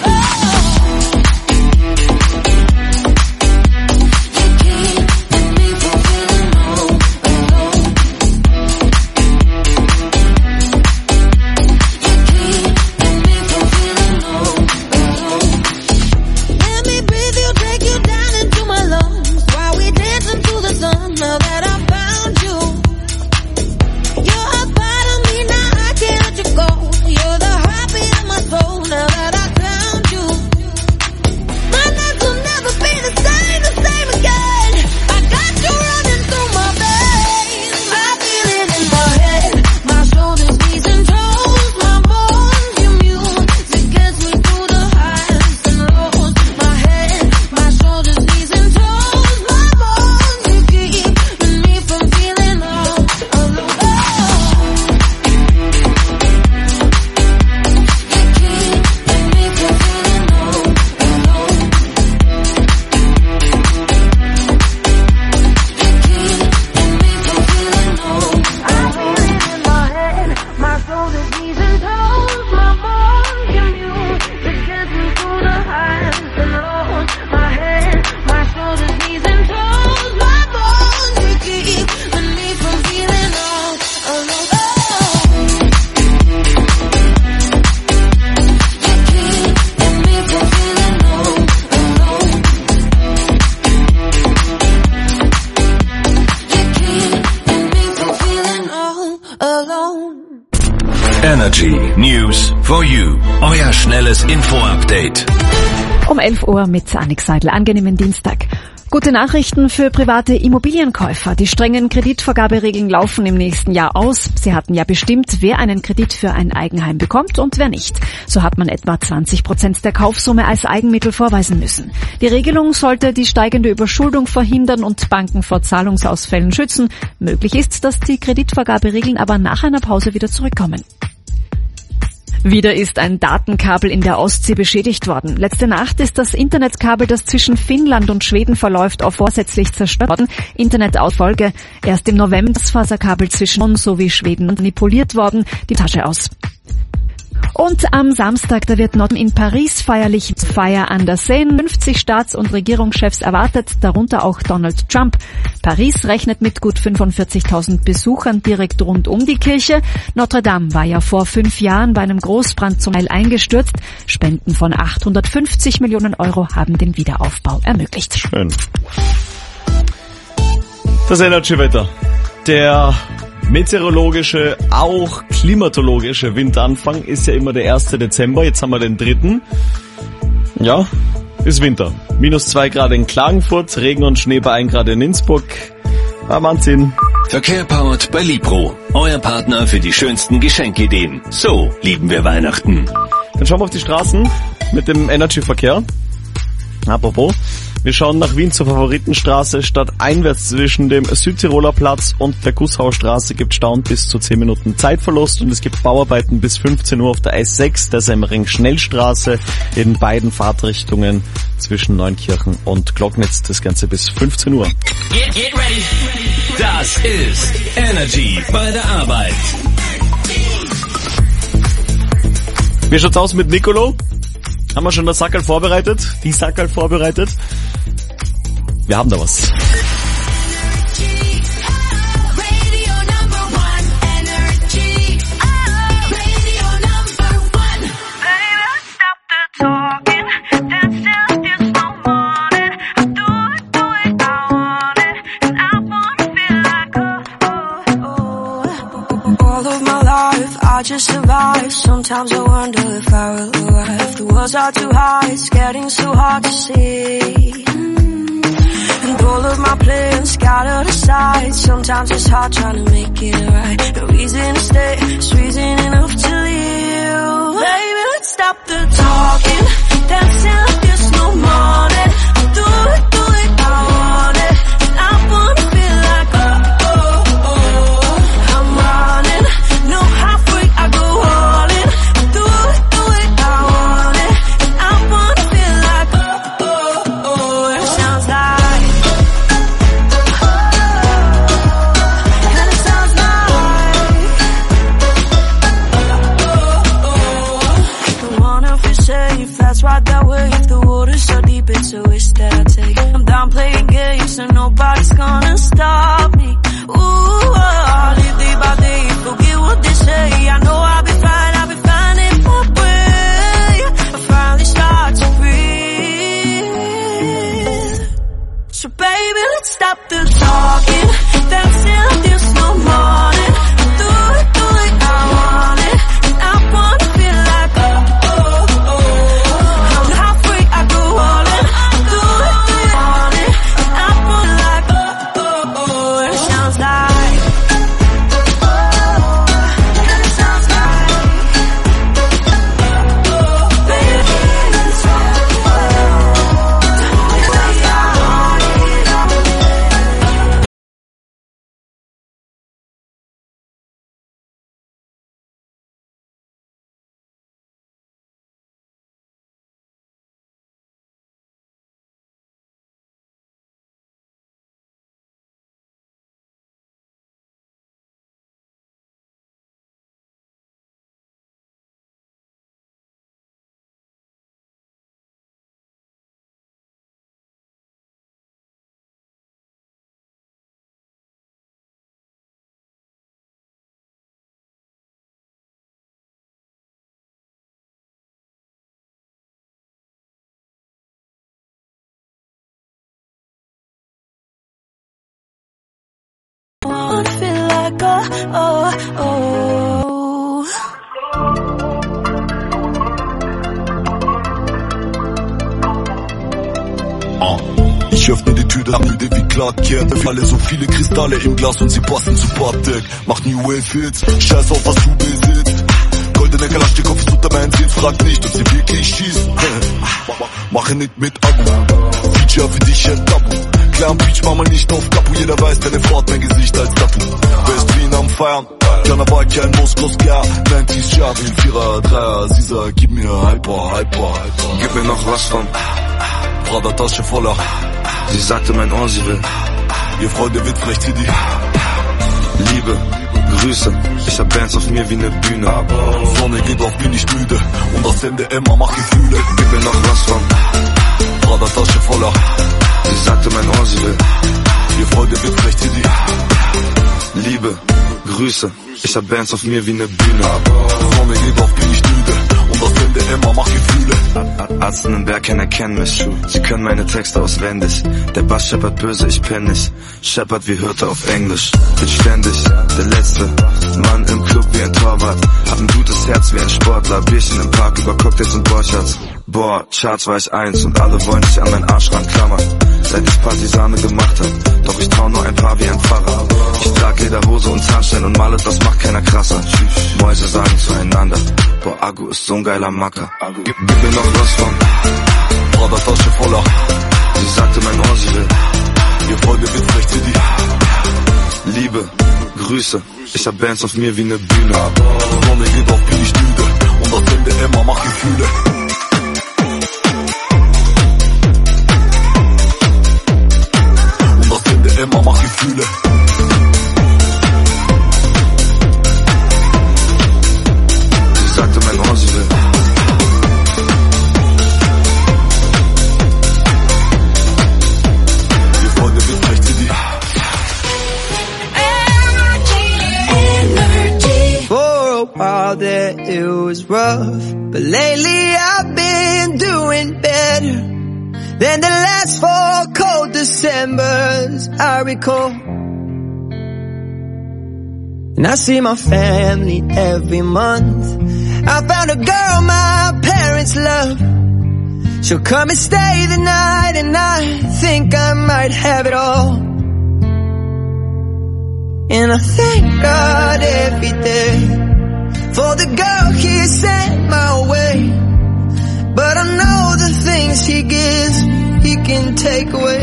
Speaker 8: Let me breathe you, take you down into my lungs, while we dance into the sun, now that I found you. You're a part of me, now I can't let you go. You're the heartbeat of my soul, now that I found you. My nights will never be the same, the same again. I got you running through my veins, I feel it in my head, my shoulders, knees and toes, my bones, your music gets me through the highs and lows. My head, my shoulders, knees and toes, my bones, you keeping me from feeling all alone. My shoulders, knees and toes, my bones, your music gets me through the highs and lows. My head, my shoulders, knees and toes, my bones, you keeping me from feeling all alone.
Speaker 1: Energy News for You. Euer schnelles Info-Update.
Speaker 10: Um elf Uhr mit Annik Seidel. Angenehmen Dienstag. Gute Nachrichten für private Immobilienkäufer. Die strengen Kreditvergaberegeln laufen im nächsten Jahr aus. Sie hatten ja bestimmt, wer einen Kredit für ein Eigenheim bekommt und wer nicht. So hat man etwa zwanzig Prozent der Kaufsumme als Eigenmittel vorweisen müssen. Die Regelung sollte die steigende Überschuldung verhindern und Banken vor Zahlungsausfällen schützen. Möglich ist, dass die Kreditvergaberegeln aber nach einer Pause wieder zurückkommen. Wieder ist ein Datenkabel in der Ostsee beschädigt worden. Letzte Nacht ist das Internetkabel, das zwischen Finnland und Schweden verläuft, auch vorsätzlich zerstört worden. Internetausfolge. Erst im November das Faserkabel zwischen uns sowie Schweden manipuliert worden. Die Tasche aus. Und am Samstag, da wird Norden in Paris feierlich Feier an der Seine. fünfzig Staats- und Regierungschefs erwartet, darunter auch Donald Trump. Paris rechnet mit gut fünfundvierzigtausend Besuchern direkt rund um die Kirche. Notre Dame war ja vor fünf Jahren bei einem Großbrand zum Teil eingestürzt. Spenden von achthundertfünfzig Millionen Euro haben den Wiederaufbau ermöglicht.
Speaker 3: Schön. Das Energy-Wetter. Der meteorologische, auch klimatologische Winteranfang ist ja immer der erste Dezember. Jetzt haben wir den dritten. Ja, ist Winter. Minus zwei Grad in Klagenfurt, Regen und Schnee bei ein Grad in Innsbruck. Am Anziehen.
Speaker 1: Verkehr powered bei Libro. Euer Partner für die schönsten Geschenkideen. So lieben wir Weihnachten.
Speaker 3: Dann schauen wir auf die Straßen mit dem Energy-Verkehr. Apropos, wir schauen nach Wien zur Favoritenstraße. Statt einwärts zwischen dem Südtiroler Platz und der Gussaustraße gibt Stauen bis zu zehn Minuten Zeitverlust und es gibt Bauarbeiten bis fünfzehn Uhr auf der S sechs, der Semmering-Schnellstraße in beiden Fahrtrichtungen zwischen Neunkirchen und Glocknitz. Das Ganze bis fünfzehn Uhr.
Speaker 1: Get, get ready. Das ist Energy bei der Arbeit.
Speaker 3: Wie schaut's aus mit Nicolo? Haben wir schon das Sackerl vorbereitet? Die Sackerl vorbereitet? Wir haben da was.
Speaker 2: hard to survive. Sometimes I wonder if I will arrive. The walls are too high, it's getting so hard to see. And all of my plans scattered aside. Sometimes it's hard trying to make it right. No reason to stay, it's reason enough to leave. Baby, let's stop the talking, dancing like there's no morning. Do it, do it, I want it. And I wanna feel like oh, oh, oh. I'm running, no halfway, I go all in. Do it, do it, I want it. And I wanna feel like oh, oh, oh. It sounds like and it sounds like oh, oh. Don't wanna feel safe, that's right that way. If the water's so deep, it's a risk that I take. I'm down playing games, so nobody's gonna stop me. Ooh, I'll live day by day, forget what they say. I know I'll be fine, I'll be fine in my way. I finally start to breathe. So baby, let's stop the talking, dancing like there's no morning. Do it, do it, I want it. And I wanna feel like oh, oh, oh. I'm halfway, I go all in. Do it, do it, I want it. And I feel like oh, oh, oh. It sounds like and it sounds like oh, baby, it's I wanna feel like oh, oh, oh.
Speaker 6: Ich öffne die Tür, der müde wie Clark Kent. Alle so viele Kristalle im Glas und sie passen zu Parkdeck. Mach New Wave Hits, scheiß auf was du besitzt. Goldene Kalaschnikow ist unter meinen Sitz, frag nicht, ob sie wirklich schießen. Mache nicht mit Akku, Feature für dich ein Tabu. Klar am Beach, mach mal nicht auf Kapu, jeder weiß, deine Frau hat mein Gesicht als Tattoo. West Wien am Feiern, Karneval, kein Moskau, klar. neunziger Jahre, Vierer, Dreier, sie sagt, gib mir Hyper, Hyper, Hyper.
Speaker 9: Gib mir noch was von
Speaker 6: Prada Tasche voller.
Speaker 9: Sie sagte mein Ohr, sie will
Speaker 6: ihr Freunde wird vielleicht für die
Speaker 9: Liebe, Grüße, ich hab Bands auf mir wie ne Bühne.
Speaker 6: Sonne geht auf, bin ich müde und das M D M macht Gefühle.
Speaker 9: Gib mir noch was von
Speaker 6: Prada Tasche voller.
Speaker 9: Sie sagte mein Ohr, sie will
Speaker 6: ihr Freunde wird vielleicht für die
Speaker 9: Liebe, Grüße, ich hab Bands auf mir wie ne Bühne.
Speaker 6: Sonne geht auf, bin ich müde und das M D M macht Gefühle.
Speaker 9: Arzten im Berg erkennen mich, sie können meine Texte auswendig. Der Bass scheppert böse, ich penn nicht. Scheppert wie Hirte auf Englisch. Bin ständig der letzte Mann im Club wie ein Torwart. Hab ein gutes Herz wie ein Sportler. Bierchen im Park über Cocktails und Borchards. Boah, Charts war ich eins und alle wollen sich an meinen Arsch ranklammern. Seit ich Partisane gemacht hab, doch ich trau nur ein paar wie ein Pfarrer. Ich trag Lederhose und Zahnstein und male, das macht keiner krasser. Mäuse sagen zueinander, boah, Agu ist so ein geiler Macker. Gib, gib mir noch was von
Speaker 6: Prada Tasche voller.
Speaker 9: Sie sagte mein Ohr, sie will
Speaker 6: ihr Freunde wird vielleicht für die
Speaker 9: Liebe, Grüße, ich hab Bands auf mir wie ne Bühne.
Speaker 6: Sonne geht auf, bin ich müde und das M D M macht Gefühle. Und das M D M macht Gefühle.
Speaker 9: Sie sagte mein Ohr, sie will
Speaker 6: ihr Freunde wird vielleicht für die
Speaker 2: For a while there it was rough, but lately I've been doing better than the last four cold Decembers I recall. and I see my family every month. I found a girl my parents love. She'll come and stay the night, and I think I might have it all. And I thank God every day for the girl He sent my way. But I know the things He gives, He can take away.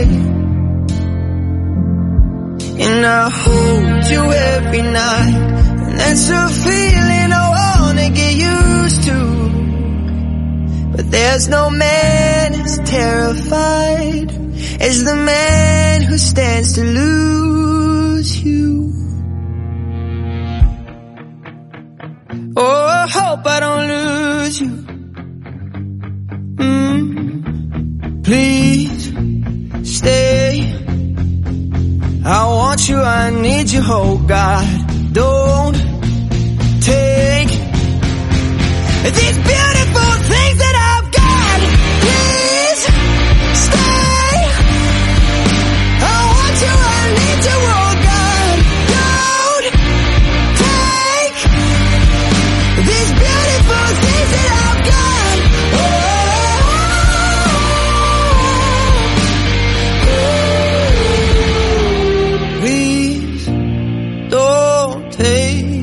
Speaker 2: And I hold you every night, and that's a feeling I wanna get used to. But there's no man as terrified as the man who stands to lose you. Oh, I hope I don't lose you. Mm. Please stay. I want you, I need you, oh God. Don't take these beautiful things that I've got. Please stay. I want you, I need you, oh God. Don't take these beautiful things that I've got. Oh, please don't take.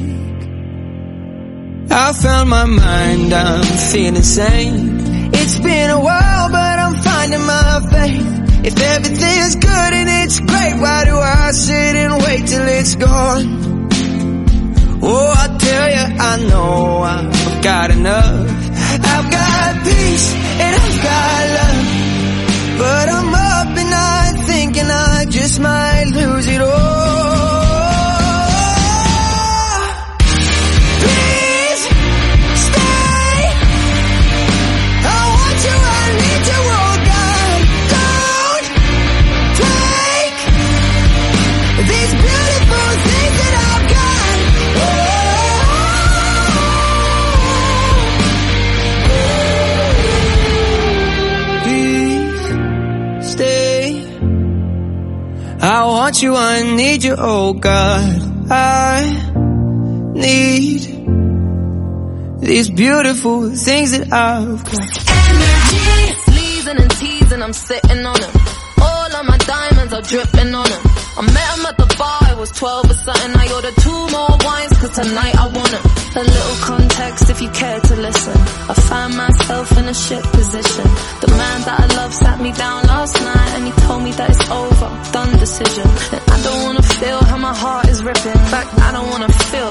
Speaker 2: I found my mind, I'm feeling sane. It's been a while, but I'm finding my faith. If everything's good and it's great, why do I sit and wait till it's gone? Oh, I tell you, I know I've got enough. I've got peace and I've got love, but I'm up at night thinking I just might lose it all. I want you, I need you, oh God. I need these beautiful things that I've got.
Speaker 7: Energy, sleazing and teasing, I'm sitting on them. All of my diamonds are dripping on them. I met him at the bar, it was twelve or something. I ordered two more wines, cause tonight I want them. A little context if you care to listen. I find myself in a shit position. The man that I love sat me down last night, and he told me that it's over, done decision. And I don't wanna feel how my heart is ripping. In fact, I don't wanna feel